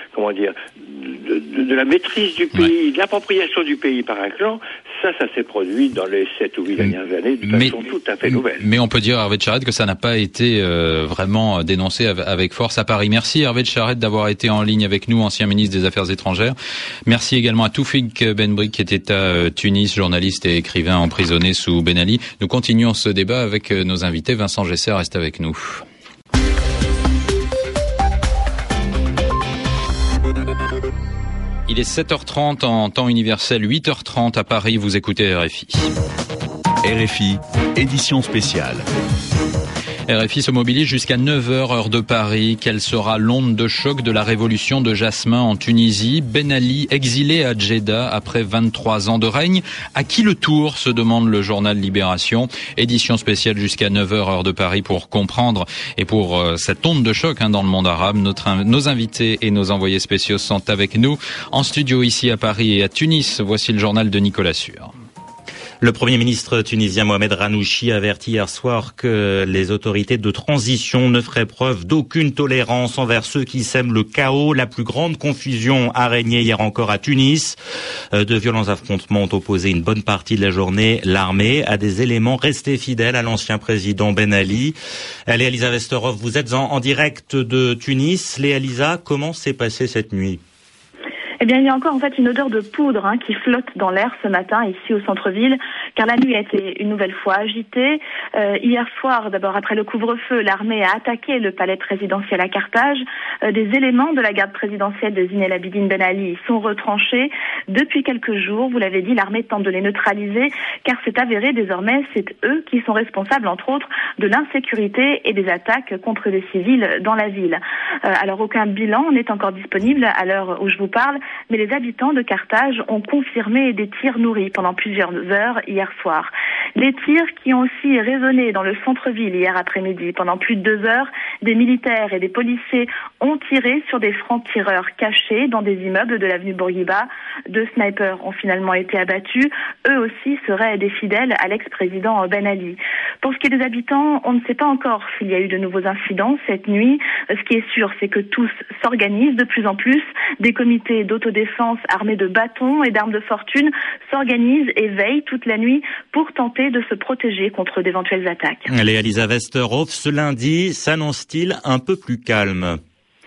de la maîtrise du pays, de l'appropriation du pays par un clan. Ça s'est produit dans les 7 ou 8 dernières années de façon tout à fait nouvelle. Mais on peut dire, Hervé de Charette, que ça n'a pas été vraiment dénoncé avec force à Paris. Merci Hervé de Charette d'avoir été en ligne avec nous, ancien ministre des Affaires étrangères. Merci également à Toufik Benbrik qui était à Tunis, journaliste et écrivain emprisonné sous Ben Ali. Nous continuons ce débat avec nos invités. Vincent Gesser reste avec nous. Il est 7h30 en temps universel, 8h30 à Paris, vous écoutez RFI. RFI, édition spéciale. RFI se mobilise jusqu'à 9h heure de Paris. Quelle sera l'onde de choc de la révolution de Jasmin en Tunisie? Ben Ali exilé à Djeddah après 23 ans de règne. À qui le tour, se demande le journal Libération. Édition spéciale jusqu'à 9h heure de Paris pour comprendre et pour cette onde de choc dans le monde arabe. Nos invités et nos envoyés spéciaux sont avec nous en studio ici à Paris et à Tunis. Voici le journal de Nicolas Sûr. Le Premier ministre tunisien Mohamed Ranouchi avertit hier soir que les autorités de transition ne feraient preuve d'aucune tolérance envers ceux qui sèment le chaos. La plus grande confusion a régné hier encore à Tunis. De violents affrontements ont opposé une bonne partie de la journée l'armée à des éléments restés fidèles à l'ancien président Ben Ali. Léa Lisa Vesterov, vous êtes en direct de Tunis. Léa Lisa, comment s'est passée cette nuit ? Eh bien, il y a encore en fait une odeur de poudre qui flotte dans l'air ce matin ici au centre-ville, car la nuit a été une nouvelle fois agitée. Hier soir, d'abord après le couvre-feu, l'armée a attaqué le palais présidentiel à Carthage. Des éléments de la garde présidentielle de Zine El Abidine Ben Ali sont retranchés. Depuis quelques jours, vous l'avez dit, l'armée tente de les neutraliser, car c'est avéré désormais, c'est eux qui sont responsables, entre autres, de l'insécurité et des attaques contre les civils dans la ville. Alors aucun bilan n'est encore disponible à l'heure où je vous parle, mais les habitants de Carthage ont confirmé des tirs nourris pendant plusieurs heures hier soir. Des tirs qui ont aussi résonné dans le centre-ville hier après-midi. Pendant plus de 2 heures, des militaires et des policiers ont tiré sur des francs-tireurs cachés dans des immeubles de l'avenue Bourguiba. 2 snipers ont finalement été abattus. Eux aussi seraient des fidèles à l'ex-président Ben Ali. Pour ce qui est des habitants, on ne sait pas encore s'il y a eu de nouveaux incidents cette nuit. Ce qui est sûr, c'est que tous s'organisent de plus en plus. Des comités d'autodéfense armés de bâtons et d'armes de fortune s'organisent et veillent toute la nuit pour tenter de se protéger contre d'éventuelles attaques. Léa Lisa Vesterhoff, ce lundi s'annonce-t-il un peu plus calme ?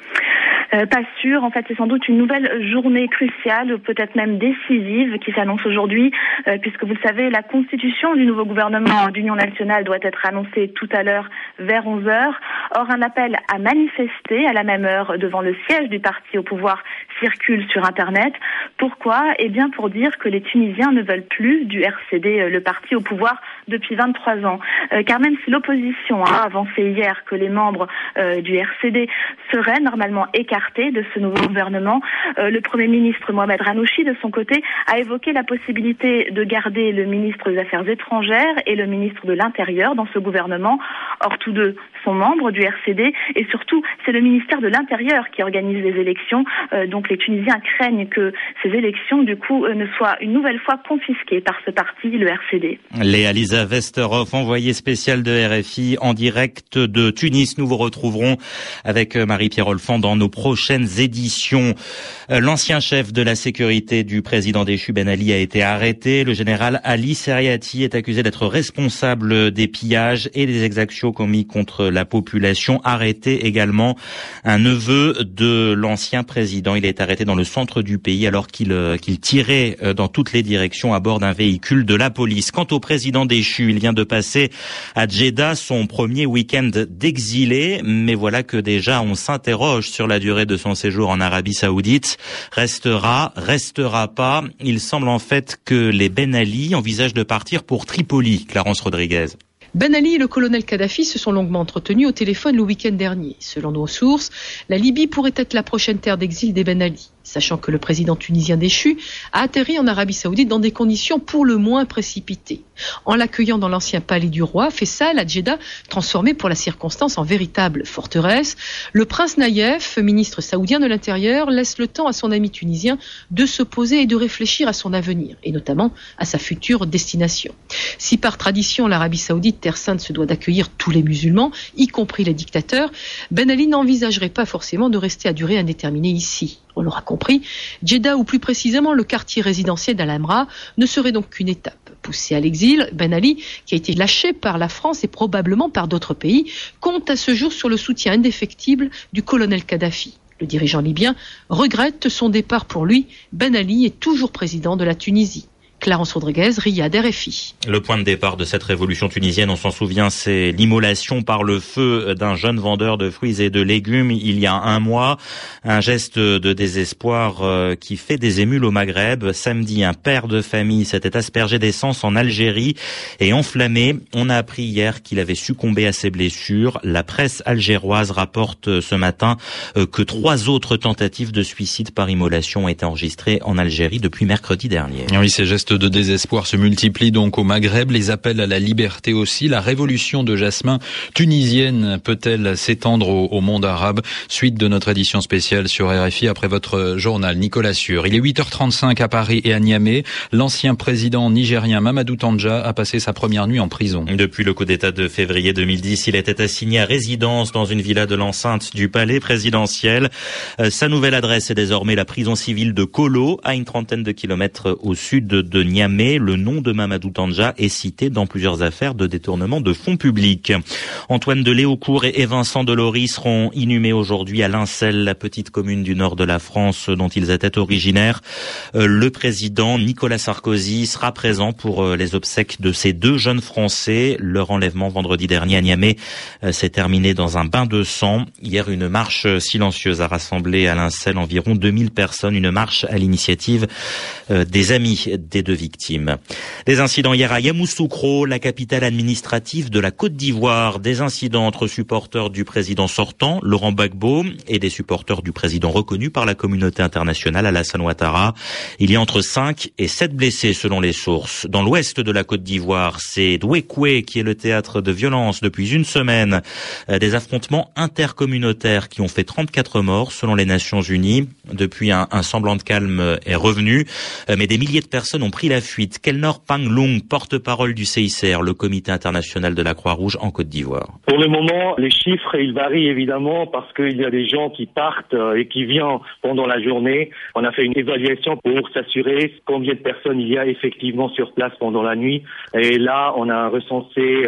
Pas sûr. En fait, c'est sans doute une nouvelle journée cruciale, peut-être même décisive, qui s'annonce aujourd'hui, puisque vous le savez, la constitution du nouveau gouvernement d'union nationale doit être annoncée tout à l'heure vers 11h. Or, un appel à manifester à la même heure devant le siège du parti au pouvoir circule sur Internet. Pourquoi ? Eh bien, pour dire que les Tunisiens ne veulent plus du RCD, le parti au pouvoir depuis 23 ans. Car même si l'opposition a avancé hier que les membres du RCD seraient normalement écartés de ce nouveau gouvernement, le Premier ministre Mohamed Ranouchi, de son côté, a évoqué la possibilité de garder le ministre des Affaires étrangères et le ministre de l'Intérieur dans ce gouvernement. Or, tous deux sont membres du RCD et surtout, c'est le ministère de l'Intérieur qui organise les élections. Donc, les Tunisiens craignent que ces élections, du coup, ne soient une nouvelle fois confisquées par ce parti, le RCD. Léa Lisa Vesterhoff, envoyée spéciale de RFI en direct de Tunis. Nous vous retrouverons avec Marie-Pierre Olfand dans nos prochaines éditions. L'ancien chef de la sécurité du président déchu Ben Ali a été arrêté. Le général Ali Seriati est accusé d'être responsable des pillages et des exactions commis contre la population. Arrêté également un neveu de l'ancien président. Il est arrêté dans le centre du pays alors qu'il tirait dans toutes les directions à bord d'un véhicule de la police. Quant au président déchu, il vient de passer à Djeddah son premier week-end d'exilé, mais voilà que déjà on s'interroge sur la durée de son séjour en Arabie Saoudite. Restera pas. Il semble en fait que les Ben Ali envisagent de partir pour Tripoli. Clarence Rodriguez. Ben Ali et le colonel Kadhafi se sont longuement entretenus au téléphone le week-end dernier. Selon nos sources, la Libye pourrait être la prochaine terre d'exil des Ben Ali, sachant que le président tunisien déchu a atterri en Arabie Saoudite dans des conditions pour le moins précipitées. En l'accueillant dans l'ancien palais du roi, Faisal, à Jeddah, transformé pour la circonstance en véritable forteresse, le prince Naïef, ministre saoudien de l'Intérieur, laisse le temps à son ami tunisien de se poser et de réfléchir à son avenir, et notamment à sa future destination. Si par tradition l'Arabie Saoudite, terre sainte, se doit d'accueillir tous les musulmans, y compris les dictateurs, Ben Ali n'envisagerait pas forcément de rester à durée indéterminée ici. On l'aura compris, Jeddah, ou plus précisément le quartier résidentiel d'Al-Amra, ne serait donc qu'une étape. Poussé à l'exil, Ben Ali, qui a été lâché par la France et probablement par d'autres pays, compte à ce jour sur le soutien indéfectible du colonel Kadhafi. Le dirigeant libyen regrette son départ pour lui. Ben Ali est toujours président de la Tunisie. Clarence Rodriguez, Riyad, RFI. Le point de départ de cette révolution tunisienne, on s'en souvient, c'est l'immolation par le feu d'un jeune vendeur de fruits et de légumes il y a un mois. Un geste de désespoir qui fait des émules au Maghreb. Samedi, un père de famille s'était aspergé d'essence en Algérie et enflammé. On a appris hier qu'il avait succombé à ses blessures. La presse algéroise rapporte ce matin que 3 autres tentatives de suicide par immolation ont été enregistrées en Algérie depuis mercredi dernier. Oui, ces gestes de désespoir se multiplient donc au Maghreb, les appels à la liberté aussi. La révolution de jasmin tunisienne peut-elle s'étendre au monde arabe? Suite de notre édition spéciale sur RFI après votre journal. Nicolas Sûr. Il est 8h35 à Paris et à Niamey. L'ancien président nigérien Mamadou Tandja a passé sa première nuit en prison. Depuis le coup d'État de février 2010, il était assigné à résidence dans une villa de l'enceinte du palais présidentiel. Sa nouvelle adresse est désormais la prison civile de Kolo, à une trentaine de kilomètres au sud de Niamey. Le nom de Mamadou Tandja est cité dans plusieurs affaires de détournement de fonds publics. Antoine de Léaucourt et Vincent Delory seront inhumés aujourd'hui à Lincel, la petite commune du nord de la France dont ils étaient originaires. Le président Nicolas Sarkozy sera présent pour les obsèques de ces 2 jeunes Français. Leur enlèvement vendredi dernier à Niamey s'est terminé dans un bain de sang. Hier, une marche silencieuse a rassemblé à Lincel environ 2000 personnes. Une marche à l'initiative des amis des 2 victimes. Des incidents hier à Yamoussoukro, la capitale administrative de la Côte d'Ivoire. Des incidents entre supporters du président sortant, Laurent Gbagbo, et des supporters du président reconnu par la communauté internationale, Alassane Ouattara. Il y a entre 5 et 7 blessés selon les sources. Dans l'ouest de la Côte d'Ivoire, c'est Douékoué qui est le théâtre de violences depuis une semaine. Des affrontements intercommunautaires qui ont fait 34 morts selon les Nations Unies. Depuis, un semblant de calme est revenu, mais des milliers de personnes ont pris la fuite. Kelnor Panglong, porte-parole du CICR, le comité international de la Croix-Rouge en Côte d'Ivoire. Pour le moment, les chiffres, ils varient évidemment parce qu'il y a des gens qui partent et qui viennent pendant la journée. On a fait une évaluation pour s'assurer combien de personnes il y a effectivement sur place pendant la nuit. Et là, on a recensé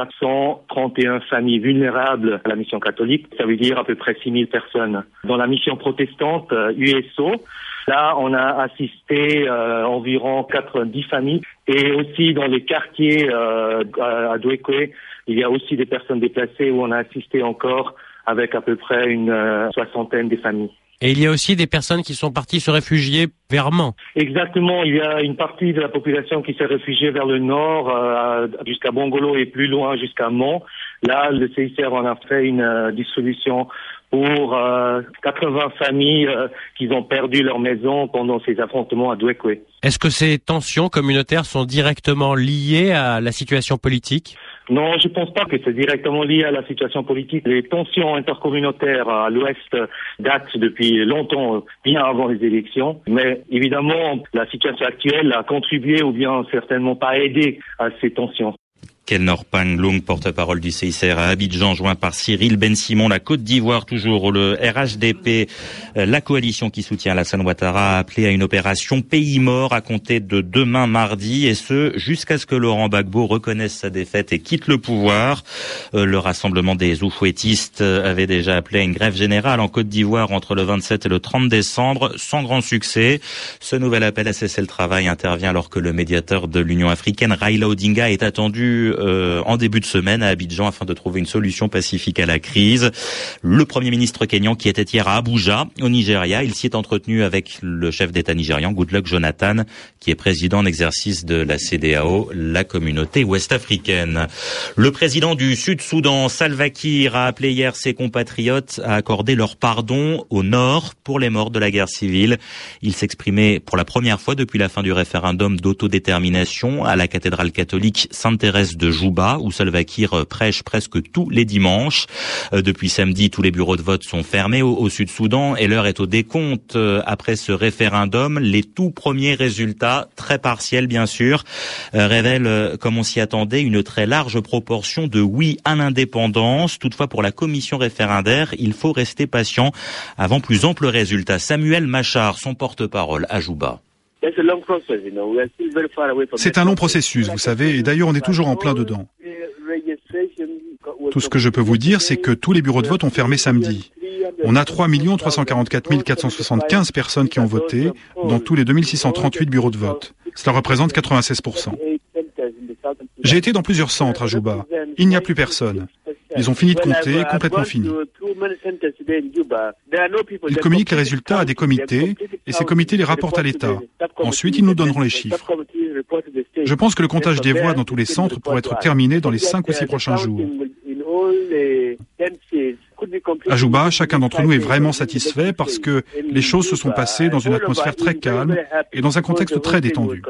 431 familles vulnérables à la mission catholique. Ça veut dire à peu près 6000 personnes. Dans la mission protestante, USO, là, on a assisté environ 90 familles. Et aussi dans les quartiers à Douékoué, il y a aussi des personnes déplacées où on a assisté encore avec à peu près une soixantaine de familles. Et il y a aussi des personnes qui sont parties se réfugier vers Mans. Exactement, il y a une partie de la population qui s'est réfugiée vers le nord, jusqu'à Bongolo et plus loin jusqu'à Mans. Là, le CICR en a fait une distribution pour 80 familles qui ont perdu leur maison pendant ces affrontements à Douékoué. Est-ce que ces tensions communautaires sont directement liées à la situation politique ? Non, je pense pas que c'est directement lié à la situation politique. Les tensions intercommunautaires à l'ouest datent depuis longtemps, bien avant les élections. Mais évidemment, la situation actuelle a contribué ou bien certainement pas aidé à ces tensions. Kelnor Panglong, porte-parole du CICR à Abidjan, joint par Cyril Ben-Simon. La Côte d'Ivoire, toujours le RHDP, la coalition qui soutient Alassane Ouattara, a appelé à une opération pays mort à compter de demain mardi, et ce, jusqu'à ce que Laurent Gbagbo reconnaisse sa défaite et quitte le pouvoir. Le rassemblement des oufouettistes avait déjà appelé à une grève générale en Côte d'Ivoire entre le 27 et le 30 décembre, sans grand succès. Ce nouvel appel à cesser le travail intervient alors que le médiateur de l'Union africaine, Raila Odinga, est attendu en début de semaine à Abidjan afin de trouver une solution pacifique à la crise. Le Premier ministre kényan qui était hier à Abuja, au Nigeria, il s'y est entretenu avec le chef d'État nigérian, Goodluck Jonathan, qui est président en exercice de la CEDEAO, la communauté ouest-africaine. Le président du Sud-Soudan, Salva Kiir, a appelé hier ses compatriotes à accorder leur pardon au Nord pour les morts de la guerre civile. Il s'exprimait pour la première fois depuis la fin du référendum d'autodétermination à la cathédrale catholique Sainte-Thérèse de Juba, où Salva Kiir prêche presque tous les dimanches. Depuis samedi, tous les bureaux de vote sont fermés au Sud-Soudan et l'heure est au décompte après ce référendum. Les tout premiers résultats, très partiels bien sûr, révèlent, comme on s'y attendait, une très large proportion de oui à l'indépendance. Toutefois, pour la commission référendaire, il faut rester patient avant plus amples résultats. Samuel Machar, son porte-parole à Juba. C'est un long processus, vous savez, et d'ailleurs on est toujours en plein dedans. Tout ce que je peux vous dire, c'est que tous les bureaux de vote ont fermé samedi. On a 3 344 475 personnes qui ont voté dans tous les 2638 bureaux de vote. Cela représente 96%. J'ai été dans plusieurs centres à Juba. Il n'y a plus personne. Ils ont fini de compter, complètement fini. Ils communiquent les résultats à des comités et ces comités les rapportent à l'État. Ensuite, ils nous donneront les chiffres. Je pense que le comptage des voix dans tous les centres pourrait être terminé dans les 5 ou 6 prochains jours. À Juba, chacun d'entre nous est vraiment satisfait parce que les choses se sont passées dans une atmosphère très calme et dans un contexte très détendu.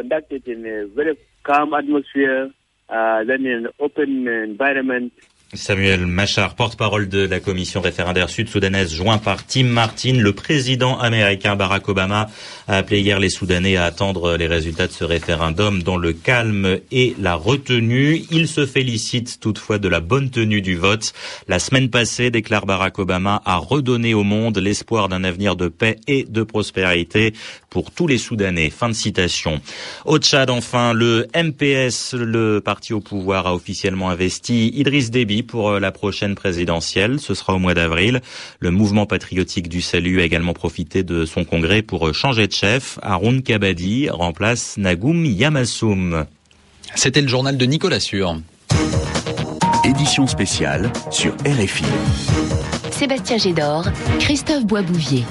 Samuel Machar, porte-parole de la commission référendaire sud-soudanaise, joint par Tim Martin. Le président américain Barack Obama a appelé hier les Soudanais à attendre les résultats de ce référendum dans le calme et la retenue. Il se félicite toutefois de la bonne tenue du vote. La semaine passée, déclare Barack Obama, a redonné au monde l'espoir d'un avenir de paix et de prospérité pour tous les Soudanais. Fin de citation. Au Tchad, enfin, le MPS, le parti au pouvoir, a officiellement investi Idriss Déby pour la prochaine présidentielle. Ce sera au mois d'avril. Le mouvement patriotique du salut a également profité de son congrès pour changer de chef. Haroun Kabadi remplace Nagoum Yamassoum. C'était le journal de Nicolas Sûr. Édition spéciale sur RFI. Sébastien Gédor, Christophe Boisbouvier.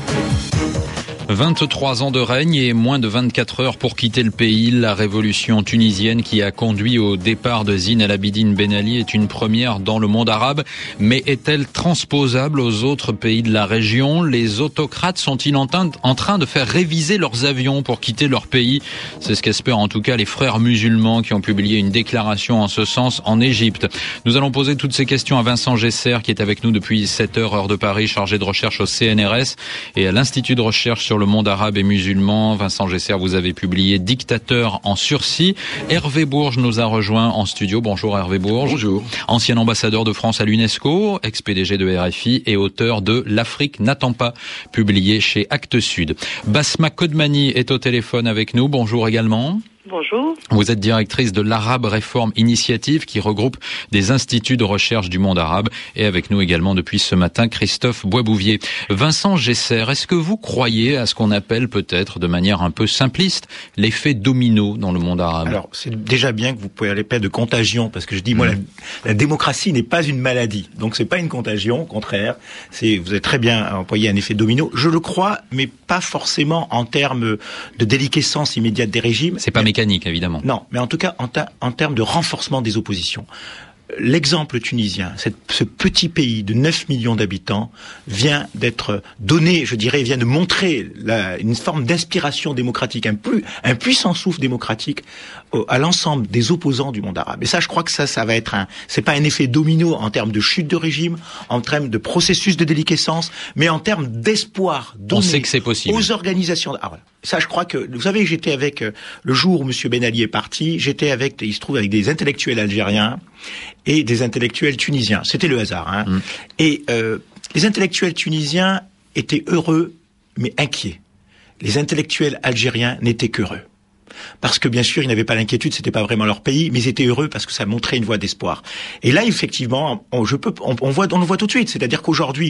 23 ans de règne et moins de 24 heures pour quitter le pays. La révolution tunisienne qui a conduit au départ de Zine El Abidine Ben Ali est une première dans le monde arabe. Mais est-elle transposable aux autres pays de la région? Les autocrates sont-ils en train de faire réviser leurs avions pour quitter leur pays? C'est ce qu'espèrent en tout cas les frères musulmans qui ont publié une déclaration en ce sens en Égypte. Nous allons poser toutes ces questions à Vincent Gesser qui est avec nous depuis 7 heures, heure de Paris, chargé de recherche au CNRS et à l'Institut de recherche sur le monde arabe et musulman. Vincent Gesser, vous avez publié Dictateur en sursis. Hervé Bourges nous a rejoint en studio. Bonjour Hervé Bourges. Bonjour. Ancien ambassadeur de France à l'UNESCO, ex-PDG de RFI et auteur de L'Afrique n'attend pas, publié chez Actes Sud. Basma Kodmani est au téléphone avec nous. Bonjour également. Bonjour. Vous êtes directrice de l'Arab Reform Initiative qui regroupe des instituts de recherche du monde arabe et avec nous également depuis ce matin Christophe Boisbouvier. Vincent Gesser, est-ce que vous croyez à ce qu'on appelle peut-être de manière un peu simpliste l'effet domino dans le monde arabe? Alors c'est déjà bien que vous pouvez aller pas de contagion parce que je dis moi la démocratie n'est pas une maladie donc c'est pas une contagion, au contraire vous avez très bien employé un effet domino. Je le crois mais pas forcément en termes de déliquescence immédiate des régimes. C'est pas mécanique, évidemment. Non, mais en tout cas, en termes de renforcement des oppositions. L'exemple tunisien, ce petit pays de 9 millions d'habitants, vient d'être donné, je dirais, vient de montrer une forme d'inspiration démocratique, un puissant souffle démocratique à l'ensemble des opposants du monde arabe. Et ça, je crois que ça va être c'est pas un effet domino en termes de chute de régime, en termes de processus de déliquescence, mais en termes d'espoir donné on sait que c'est possible. Aux organisations. Voilà. Ça, je crois que, vous savez, j'étais avec, le jour où M. Ben Ali est parti, j'étais avec, il se trouve, avec des intellectuels algériens et des intellectuels tunisiens. C'était le hasard, hein. Et, les intellectuels tunisiens étaient heureux, mais inquiets. Les intellectuels algériens n'étaient qu'heureux. Parce que bien sûr, ils n'avaient pas l'inquiétude, c'était pas vraiment leur pays, mais ils étaient heureux parce que ça montrait une voie d'espoir. Et là, effectivement, on le voit tout de suite. C'est-à-dire qu'aujourd'hui,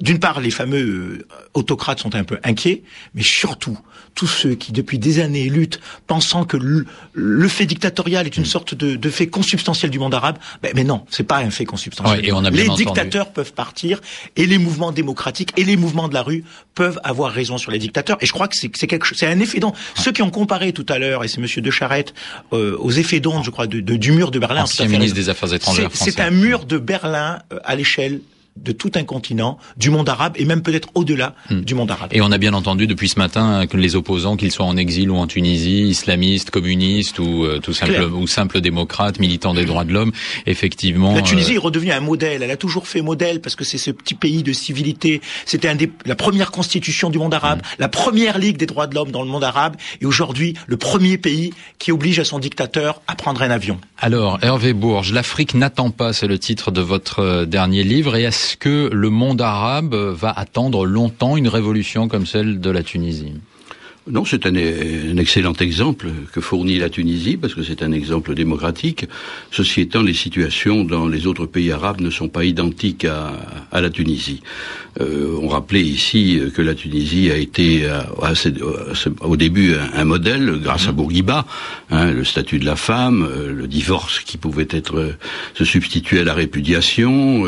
d'une part, les fameux autocrates sont un peu inquiets, mais surtout, tous ceux qui, depuis des années, luttent, pensant que le fait dictatorial est une sorte de fait consubstantiel du monde arabe, mais non, c'est pas un fait consubstantiel. Ouais, et on a bien les entendu. dictateurs peuvent partir, et les mouvements démocratiques et les mouvements de la rue peuvent avoir raison sur les dictateurs. Et je crois que c'est un effet d'onde. Ceux qui ont comparé tout à l'heure, et c'est Monsieur de Charette, aux effets d'onde, je crois, du mur de Berlin. Ancien ministre des Affaires étrangères français. C'est un mur de Berlin à l'échelle de tout un continent, du monde arabe, et même peut-être au-delà du monde arabe. Et on a bien entendu depuis ce matin que les opposants, qu'ils soient en exil ou en Tunisie, islamistes, communistes ou simples démocrates, militants des droits de l'homme, effectivement... La Tunisie est redevenue un modèle. Elle a toujours fait modèle parce que c'est ce petit pays de civilité. C'était la première constitution du monde arabe, la première ligue des droits de l'homme dans le monde arabe, et aujourd'hui, le premier pays qui oblige à son dictateur à prendre un avion. Alors, Hervé Bourges, l'Afrique n'attend pas, c'est le titre de votre dernier livre, et est-ce que le monde arabe va attendre longtemps une révolution comme celle de la Tunisie ? Non, c'est un excellent exemple que fournit la Tunisie, parce que c'est un exemple démocratique. Ceci étant, les situations dans les autres pays arabes ne sont pas identiques à la Tunisie. On rappelait ici que la Tunisie a été au début un modèle grâce à Bourguiba, le statut de la femme, le divorce qui pouvait se substituer à la répudiation,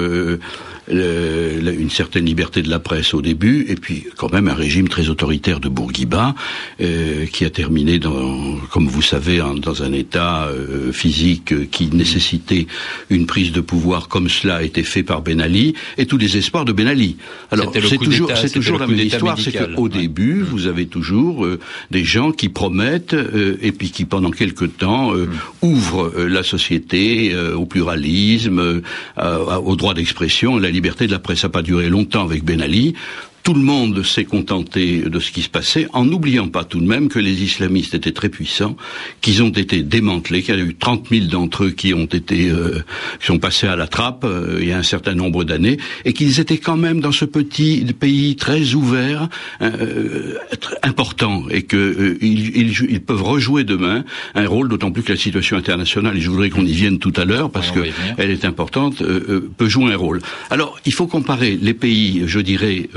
une certaine liberté de la presse au début, et puis quand même un régime très autoritaire de Bourguiba, qui a terminé comme vous savez, dans un état physique qui nécessitait une prise de pouvoir comme cela a été fait par Ben Ali, et tous les espoirs de Ben Ali. Alors c'est toujours la même histoire, c'est qu'au début, vous avez toujours des gens qui promettent et puis qui pendant quelque temps ouvrent la société au pluralisme, au droit d'expression, à la liberté de la presse. Ça n'a pas duré longtemps avec Ben Ali. Tout le monde s'est contenté de ce qui se passait, en n'oubliant pas tout de même que les islamistes étaient très puissants, qu'ils ont été démantelés, qu'il y a eu 30 000 d'entre eux qui sont passés à la trappe il y a un certain nombre d'années, et qu'ils étaient quand même dans ce petit pays très ouvert, important, et que ils peuvent rejouer demain un rôle, d'autant plus que la situation internationale, et je voudrais qu'on y vienne tout à l'heure parce que elle est importante, peut jouer un rôle. Alors, il faut comparer les pays, je dirais,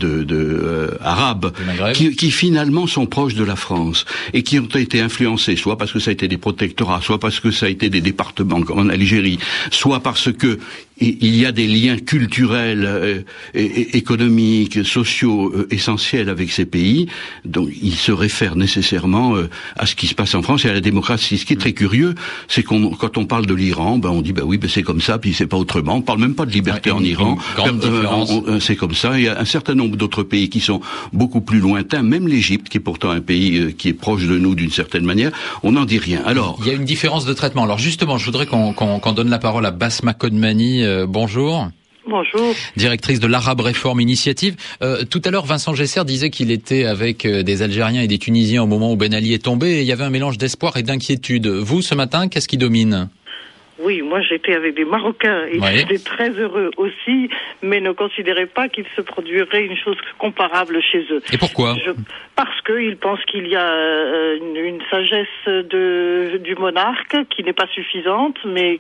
arabes qui finalement sont proches de la France et qui ont été influencés soit parce que ça a été des protectorats, soit parce que ça a été des départements comme en Algérie, soit parce que il y a des liens culturels, économiques, sociaux essentiels avec ces pays. Donc ils se réfèrent nécessairement à ce qui se passe en France et à la démocratie. Ce qui est très curieux, c'est quand on parle de l'Iran, on dit c'est comme ça, puis c'est pas autrement. On parle même pas de liberté en Iran. C'est comme ça. Il y a un certain nombre d'autres pays qui sont beaucoup plus lointains, même l'Égypte, qui est pourtant un pays qui est proche de nous d'une certaine manière. On n'en dit rien. Alors, il y a une différence de traitement. Alors justement, je voudrais qu'on donne la parole à Basma Kodmani. Bonjour. Bonjour. Directrice de l'Arab Reform Initiative. Tout à l'heure, Vincent Gesser disait qu'il était avec des Algériens et des Tunisiens au moment où Ben Ali est tombé, et il y avait un mélange d'espoir et d'inquiétude. Vous, ce matin, qu'est-ce qui domine ? Oui, moi j'étais avec des Marocains et j'étais très heureux aussi, mais ne considérais pas qu'il se produirait une chose comparable chez eux. Et pourquoi ? Parce qu'ils pensent qu'il y a une sagesse du monarque qui n'est pas suffisante, mais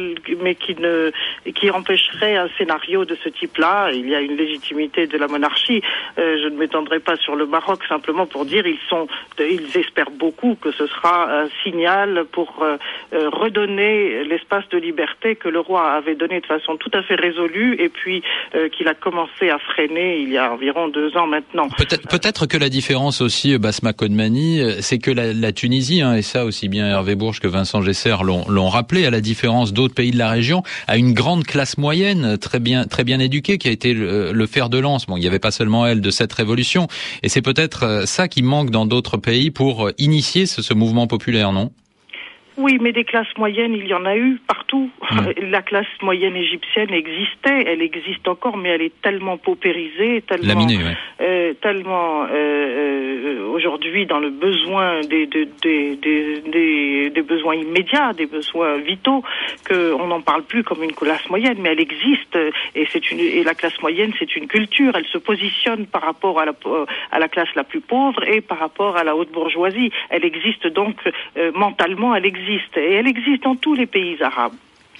qui empêcherait un scénario de ce type-là. Il y a une légitimité de la monarchie. Je ne m'étendrai pas sur le Maroc simplement pour dire ils espèrent beaucoup que ce sera un signal pour redonner l'espace de liberté que le roi avait donné de façon tout à fait résolue et puis qu'il a commencé à freiner il y a environ 2 ans maintenant. Peut-être que la différence aussi, Basma Kodmani, c'est que la Tunisie, et ça aussi bien Hervé Bourges que Vincent Gesser l'ont rappelé, à la différence d'autres pays de la région, a une grande classe moyenne très bien éduquée qui a été le fer de lance. Bon, il n'y avait pas seulement elle de cette révolution, et c'est peut-être ça qui manque dans d'autres pays pour initier ce mouvement populaire, non ? Oui, mais des classes moyennes, il y en a eu partout. La classe moyenne égyptienne existait, elle existe encore, mais elle est tellement paupérisée, tellement aujourd'hui dans le besoin des besoins immédiats, des besoins vitaux, qu'on n'en parle plus comme une classe moyenne, mais elle existe et la classe moyenne, c'est une culture. Elle se positionne par rapport à la classe la plus pauvre et par rapport à la haute bourgeoisie. Elle existe donc mentalement, elle existe. Et elle existe dans tous les pays arabes.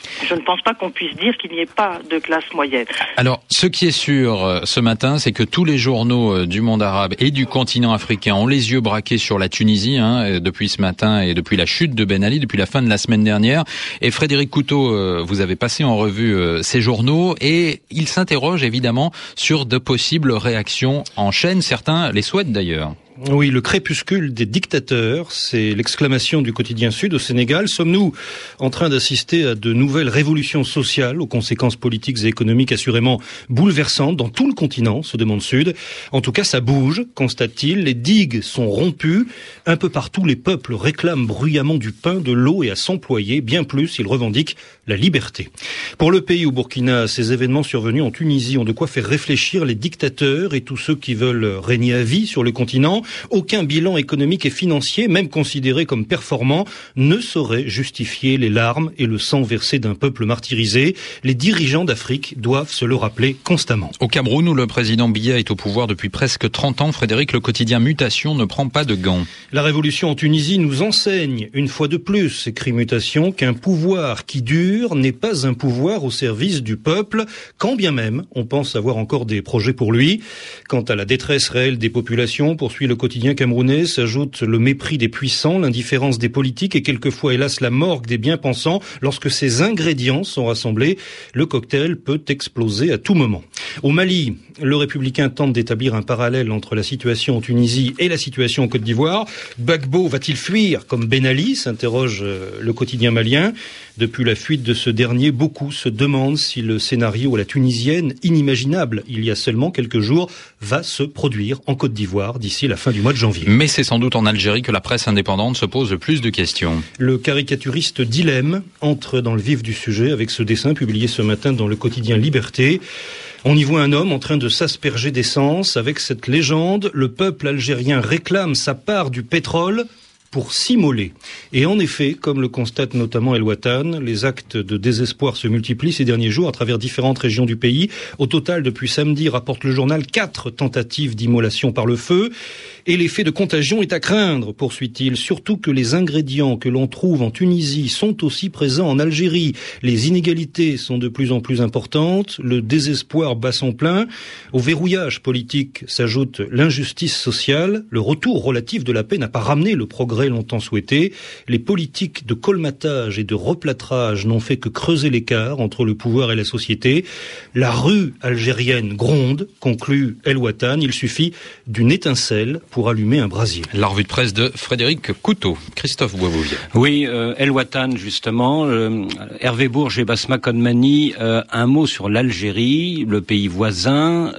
Je ne pense pas qu'on puisse dire qu'il n'y ait pas de classe moyenne. Alors, ce qui est sûr ce matin, c'est que tous les journaux du monde arabe et du continent africain ont les yeux braqués sur la Tunisie depuis ce matin et depuis la chute de Ben Ali, depuis la fin de la semaine dernière. Et Frédéric Couteau, vous avez passé en revue ces journaux et il s'interroge évidemment sur de possibles réactions en chaîne. Certains les souhaitent d'ailleurs. Oui, le crépuscule des dictateurs, c'est l'exclamation du quotidien Sud au Sénégal. Sommes-nous en train d'assister à de nouvelles révolutions sociales aux conséquences politiques et économiques assurément bouleversantes dans tout le continent, se demande Sud. En tout cas, ça bouge, constate-t-il. Les digues sont rompues. Un peu partout, les peuples réclament bruyamment du pain, de l'eau et à s'employer. Bien plus, ils revendiquent la liberté. Pour le pays, au Burkina, ces événements survenus en Tunisie ont de quoi faire réfléchir les dictateurs et tous ceux qui veulent régner à vie sur le continent. Aucun bilan économique et financier, même considéré comme performant, ne saurait justifier les larmes et le sang versé d'un peuple martyrisé. Les dirigeants d'Afrique doivent se le rappeler constamment. Au Cameroun, où le président Biya est au pouvoir depuis presque 30 ans, Frédéric, le quotidien Mutation ne prend pas de gants. La révolution en Tunisie nous enseigne, une fois de plus, écrit Mutation, qu'un pouvoir qui dure n'est pas un pouvoir au service du peuple, quand bien même on pense avoir encore des projets pour lui. Quant à la détresse réelle des populations, poursuit le quotidien camerounais, s'ajoute le mépris des puissants, l'indifférence des politiques et quelquefois, hélas, la morgue des bien-pensants. Lorsque ces ingrédients sont rassemblés, le cocktail peut exploser à tout moment. Au Mali, le républicain tente d'établir un parallèle entre la situation en Tunisie et la situation en Côte d'Ivoire. Gbagbo va-t-il fuir comme Ben Ali, s'interroge le quotidien malien. Depuis la fuite de ce dernier, beaucoup se demandent si le scénario à la tunisienne, inimaginable il y a seulement quelques jours, va se produire en Côte d'Ivoire d'ici la fin du mois de janvier. Mais c'est sans doute en Algérie que la presse indépendante se pose le plus de questions. Le caricaturiste Dilemme entre dans le vif du sujet avec ce dessin publié ce matin dans le quotidien Liberté. On y voit un homme en train de s'asperger d'essence avec cette légende: le peuple algérien réclame sa part du pétrole pour s'immoler. Et en effet, comme le constate notamment El Watan, les actes de désespoir se multiplient ces derniers jours à travers différentes régions du pays. Au total, depuis samedi, rapporte le journal, 4 tentatives d'immolation par le feu. Et l'effet de contagion est à craindre, poursuit-il, surtout que les ingrédients que l'on trouve en Tunisie sont aussi présents en Algérie. Les inégalités sont de plus en plus importantes, le désespoir bat son plein. Au verrouillage politique s'ajoute l'injustice sociale. Le retour relatif de la paix n'a pas ramené le progrès longtemps souhaité. Les politiques de colmatage et de replâtrage n'ont fait que creuser l'écart entre le pouvoir et la société. La rue algérienne gronde, conclut El Watan. Il suffit d'une étincelle pour allumer un brasier. La revue de presse de Frédéric Couteau. Christophe Boisbouvier. Oui, El Watan justement, Hervé Bourges et Basma Conmani, un mot sur l'Algérie, le pays voisin.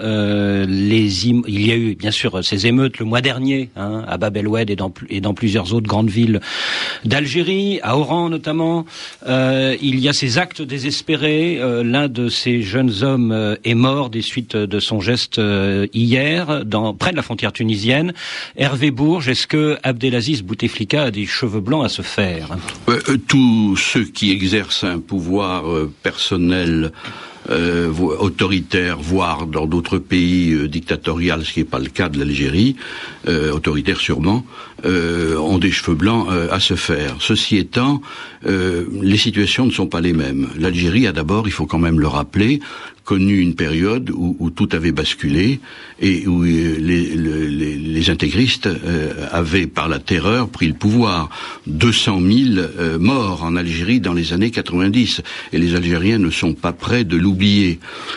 Il y a eu bien sûr ces émeutes le mois dernier à Bab el Oued et dans plusieurs autres grandes villes d'Algérie, à Oran notamment. Il y a ces actes désespérés. L'un de ces jeunes hommes est mort des suites de son geste hier, près de la frontière tunisienne. Hervé Bourges, est-ce que Abdelaziz Bouteflika a des cheveux blancs à se faire? Tous ceux qui exercent un pouvoir personnel autoritaire, voire dans d'autres pays dictatorial, ce qui n'est pas le cas de l'Algérie, autoritaire sûrement, ont des cheveux blancs à se faire. Ceci étant, les situations ne sont pas les mêmes. L'Algérie a d'abord, il faut quand même le rappeler, connu une période où tout avait basculé et où les intégristes avaient par la terreur pris le pouvoir. 200 000 morts en Algérie dans les années 90 et les Algériens ne sont pas prêts de l'oublier.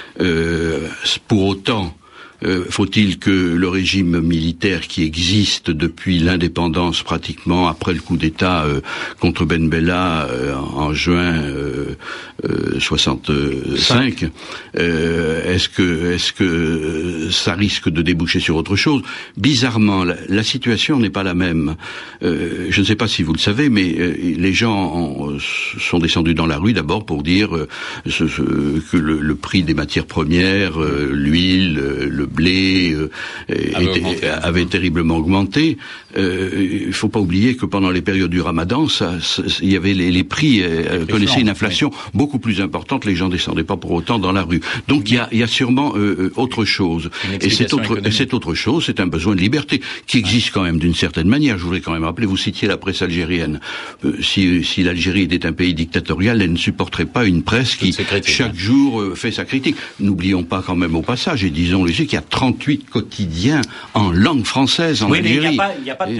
Pour autant, faut-il que le régime militaire qui existe depuis l'indépendance pratiquement après le coup d'État contre Ben Bella en juin 65, est-ce que ça risque de déboucher sur autre chose? Bizarrement, la situation n'est pas la même. Je ne sais pas si vous le savez, mais les gens sont descendus dans la rue d'abord pour dire que le prix des matières premières, l'huile, le le blé avait terriblement augmenté. Il faut pas oublier que pendant les périodes du Ramadan, il y avait les prix connaissaient une inflation beaucoup plus importante. Les gens descendaient pas pour autant dans la rue. Donc il y a sûrement autre chose. Et cette autre chose, c'est un besoin de liberté qui existe quand même d'une certaine manière. Je voudrais quand même rappeler, vous citiez la presse algérienne. Si l'Algérie était un pays dictatorial, elle ne supporterait pas une presse qui chaque jour fait sa critique. N'oublions pas quand même au passage, et disons-le, qu'il y a 38 quotidiens en langue française en Algérie. Mais il n'y a pas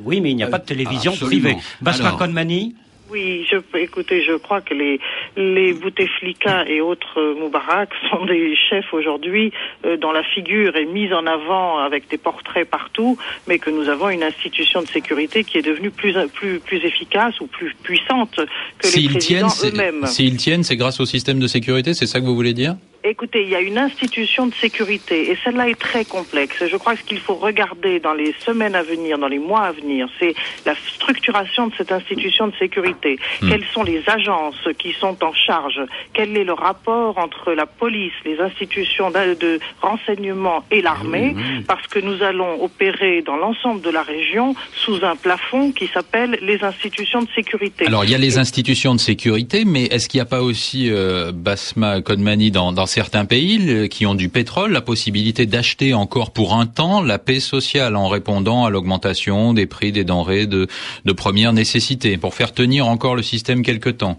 de télévision privée. Basma Conmani. Oui, écoutez, je crois que les Bouteflika et autres Moubarak sont des chefs aujourd'hui dont la figure est mise en avant avec des portraits partout, mais que nous avons une institution de sécurité qui est devenue plus efficace ou plus puissante que les présidents eux-mêmes. S'ils tiennent, c'est grâce au système de sécurité, c'est ça que vous voulez dire ? Écoutez, il y a une institution de sécurité et celle-là est très complexe. Je crois que ce qu'il faut regarder dans les semaines à venir, dans les mois à venir, c'est la structuration de cette institution de sécurité. Quelles sont les agences qui sont en charge? Quel est le rapport entre la police, les institutions de renseignement et l'armée? Parce que nous allons opérer dans l'ensemble de la région sous un plafond qui s'appelle les institutions de sécurité. Alors, il y a les institutions de sécurité, mais est-ce qu'il n'y a pas aussi, Basma Conmani, dans certains pays qui ont du pétrole, la possibilité d'acheter encore pour un temps la paix sociale en répondant à l'augmentation des prix des denrées de première nécessité, pour faire tenir encore le système quelque temps?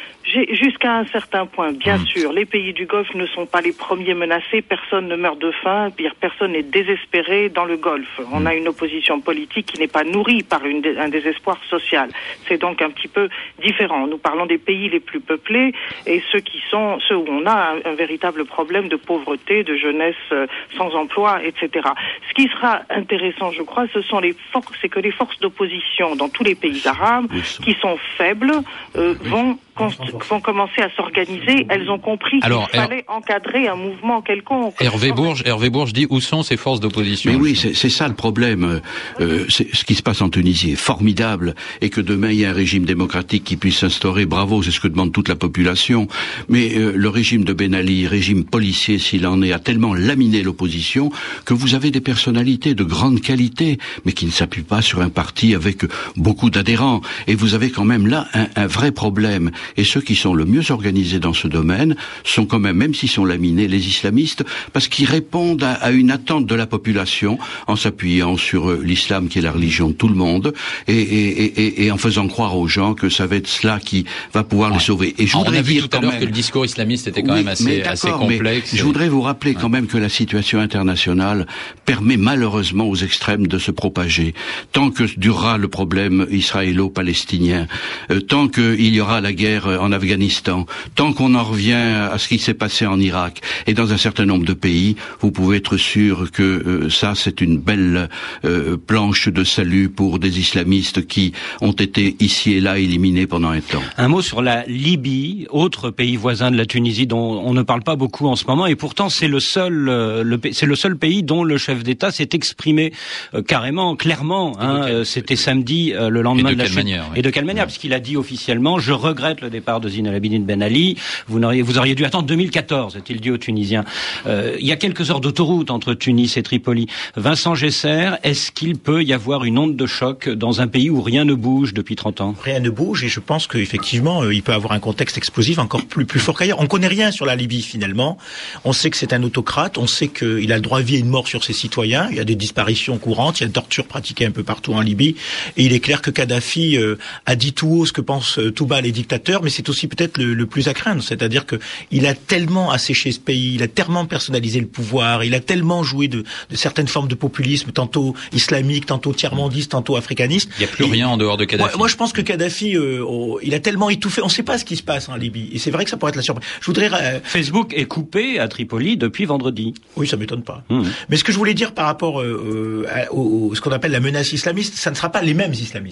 Jusqu'à un certain point, bien sûr. Les pays du Golfe ne sont pas les premiers menacés. Personne ne meurt de faim. Personne n'est désespéré dans le Golfe. On a une opposition politique qui n'est pas nourrie par un désespoir social. C'est donc un petit peu différent. Nous parlons des pays les plus peuplés et ceux où on a un véritable problème de pauvreté, de jeunesse sans emploi, etc. Ce qui sera intéressant, je crois, c'est que les forces d'opposition dans tous les pays arabes, qui sont faibles, vont commencer à s'organiser. Elles ont compris qu'il fallait encadrer un mouvement quelconque. Hervé Bourges dit où sont ces forces d'opposition? Mais oui, c'est ça le problème. Ce qui se passe en Tunisie est formidable, et que demain il y a un régime démocratique qui puisse s'instaurer, bravo, c'est ce que demande toute la population. Mais le régime de Ben Ali, régime policier s'il en est, a tellement laminé l'opposition que vous avez des personnalités de grande qualité, mais qui ne s'appuient pas sur un parti avec beaucoup d'adhérents. Et vous avez quand même là un vrai problème. Et ceux qui sont le mieux organisés dans ce domaine sont quand même s'ils sont laminés, les islamistes, parce qu'ils répondent à une attente de la population en s'appuyant sur l'islam qui est la religion de tout le monde et en faisant croire aux gens que ça va être cela qui va pouvoir les sauver. Et je voudrais dire tout à l'heure que le discours islamiste était quand même assez complexe. Je voudrais vous rappeler quand même que la situation internationale permet malheureusement aux extrêmes de se propager. Tant que durera le problème israélo-palestinien, tant qu'il y aura la guerre en Afghanistan, tant qu'on en revient à ce qui s'est passé en Irak et dans un certain nombre de pays, vous pouvez être sûr que ça c'est une belle planche de salut pour des islamistes qui ont été ici et là éliminés pendant un temps. Un mot sur la Libye, autre pays voisin de la Tunisie dont on ne parle pas beaucoup en ce moment, et pourtant c'est le seul pays dont le chef d'État s'est exprimé clairement. C'était samedi, le lendemain de la chute. Et de quelle manière? Parce qu'il a dit officiellement: je regrette le départ de Zine El Abidine Ben Ali. Vous auriez dû attendre 2014, a-t-il dit aux Tunisiens. Il y a quelques heures d'autoroute entre Tunis et Tripoli. Vincent Gesser, est-ce qu'il peut y avoir une onde de choc dans un pays où rien ne bouge depuis 30 ans? Rien ne bouge, et je pense qu'effectivement, il peut avoir un contexte explosif encore plus fort qu'ailleurs. On connaît rien sur la Libye, finalement. On sait que c'est un autocrate, on sait qu'il a le droit à vie et de mort sur ses citoyens. Il y a des disparitions courantes, il y a des tortures pratiquées un peu partout en Libye. Et il est clair que Kadhafi a dit tout haut ce que pensent tout bas les dictateurs, mais c'est aussi peut-être le plus à craindre. C'est-à-dire que il a tellement asséché ce pays, il a tellement personnalisé le pouvoir, il a tellement joué de certaines formes de populisme, tantôt islamique, tantôt tiers-mondiste, tantôt africaniste. Il n'y a plus rien en dehors de Kadhafi. Moi, je pense que Kadhafi, il a tellement étouffé. On ne sait pas ce qui se passe en Libye. Et c'est vrai que ça pourrait être la surprise. Je voudrais... Facebook est coupé à Tripoli depuis vendredi. Oui, ça m'étonne pas. Mais ce que je voulais dire par rapport ce qu'on appelle la menace islamiste, ça ne sera pas les mêmes islamistes.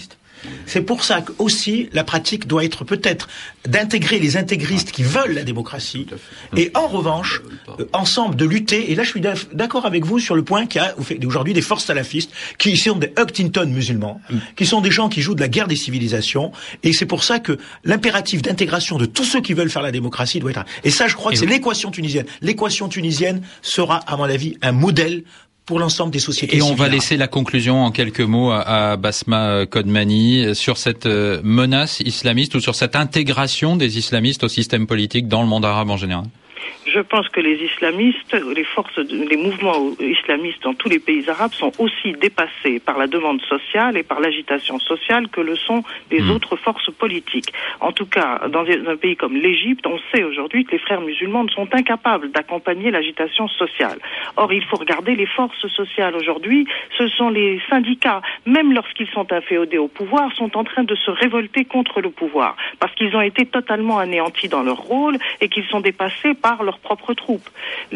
C'est pour ça que aussi la pratique doit être peut-être d'intégrer les intégristes qui veulent la démocratie et en revanche ensemble de lutter. Et là je suis d'accord avec vous sur le point qu'il y a aujourd'hui des forces salafistes qui sont des Huntington musulmans, qui sont des gens qui jouent de la guerre des civilisations, et c'est pour ça que l'impératif d'intégration de tous ceux qui veulent faire la démocratie doit être. Et ça je crois que c'est l'équation tunisienne. L'équation tunisienne sera à mon avis un modèle pour l'ensemble des sociétés. Et on va laisser la conclusion en quelques mots à Basma Kodmani sur cette menace islamiste ou sur cette intégration des islamistes au système politique dans le monde arabe en général. Je pense que les islamistes, les mouvements islamistes dans tous les pays arabes sont aussi dépassés par la demande sociale et par l'agitation sociale que le sont les autres forces politiques. En tout cas, dans un pays comme l'Égypte, on sait aujourd'hui que les frères musulmans sont incapables d'accompagner l'agitation sociale. Or, il faut regarder les forces sociales aujourd'hui, ce sont les syndicats, même lorsqu'ils sont inféodés au pouvoir, sont en train de se révolter contre le pouvoir, parce qu'ils ont été totalement anéantis dans leur rôle et qu'ils sont dépassés par leurs propres troupes.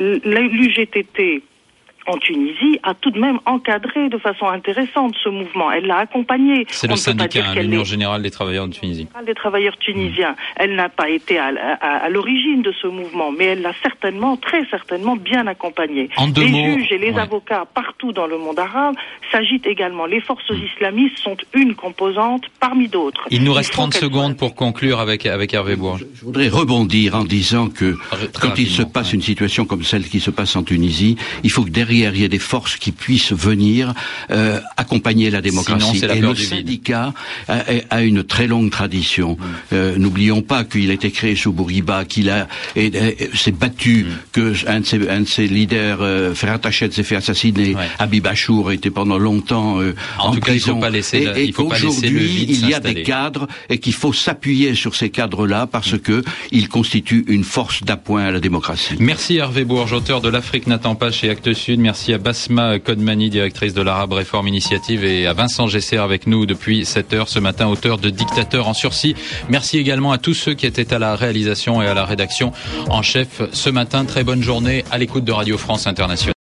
L'UGTT en Tunisie a tout de même encadré de façon intéressante ce mouvement. Elle l'a accompagné. C'est le syndicat, l'Union générale des travailleurs de Tunisie. Des travailleurs tunisiens. Elle n'a pas été à l'origine de ce mouvement, mais elle l'a certainement, très certainement bien accompagné. Les juges et les avocats partout dans le monde arabe s'agitent également. Les forces islamistes sont une composante parmi d'autres. Il nous reste 30 secondes pour conclure avec Hervé Bourges. Je voudrais rebondir en disant que quand il se passe une situation comme celle qui se passe en Tunisie, il faut que derrière il y ait des forces qui puissent venir accompagner la démocratie. Et le syndicat a une très longue tradition. N'oublions pas qu'il a été créé sous Bourguiba, qu'il s'est battu, que un de ses leaders, Ferhat Tachet, s'est fait assassiner. Habib Achour était pendant longtemps en tout cas, prison. Il faut pas laisser et qu'aujourd'hui, il y a des cadres et qu'il faut s'appuyer sur ces cadres-là parce que ils constituent une force d'appoint à la démocratie. Merci Hervé Bourges, auteur de L'Afrique n'attend pas chez Actes Sud. Merci à Basma Kodmani, directrice de l'Arabe Réforme Initiative, et à Vincent Gesser avec nous depuis 7h ce matin, auteur de Dictateur en sursis. Merci également à tous ceux qui étaient à la réalisation et à la rédaction en chef ce matin. Très bonne journée à l'écoute de Radio France Internationale.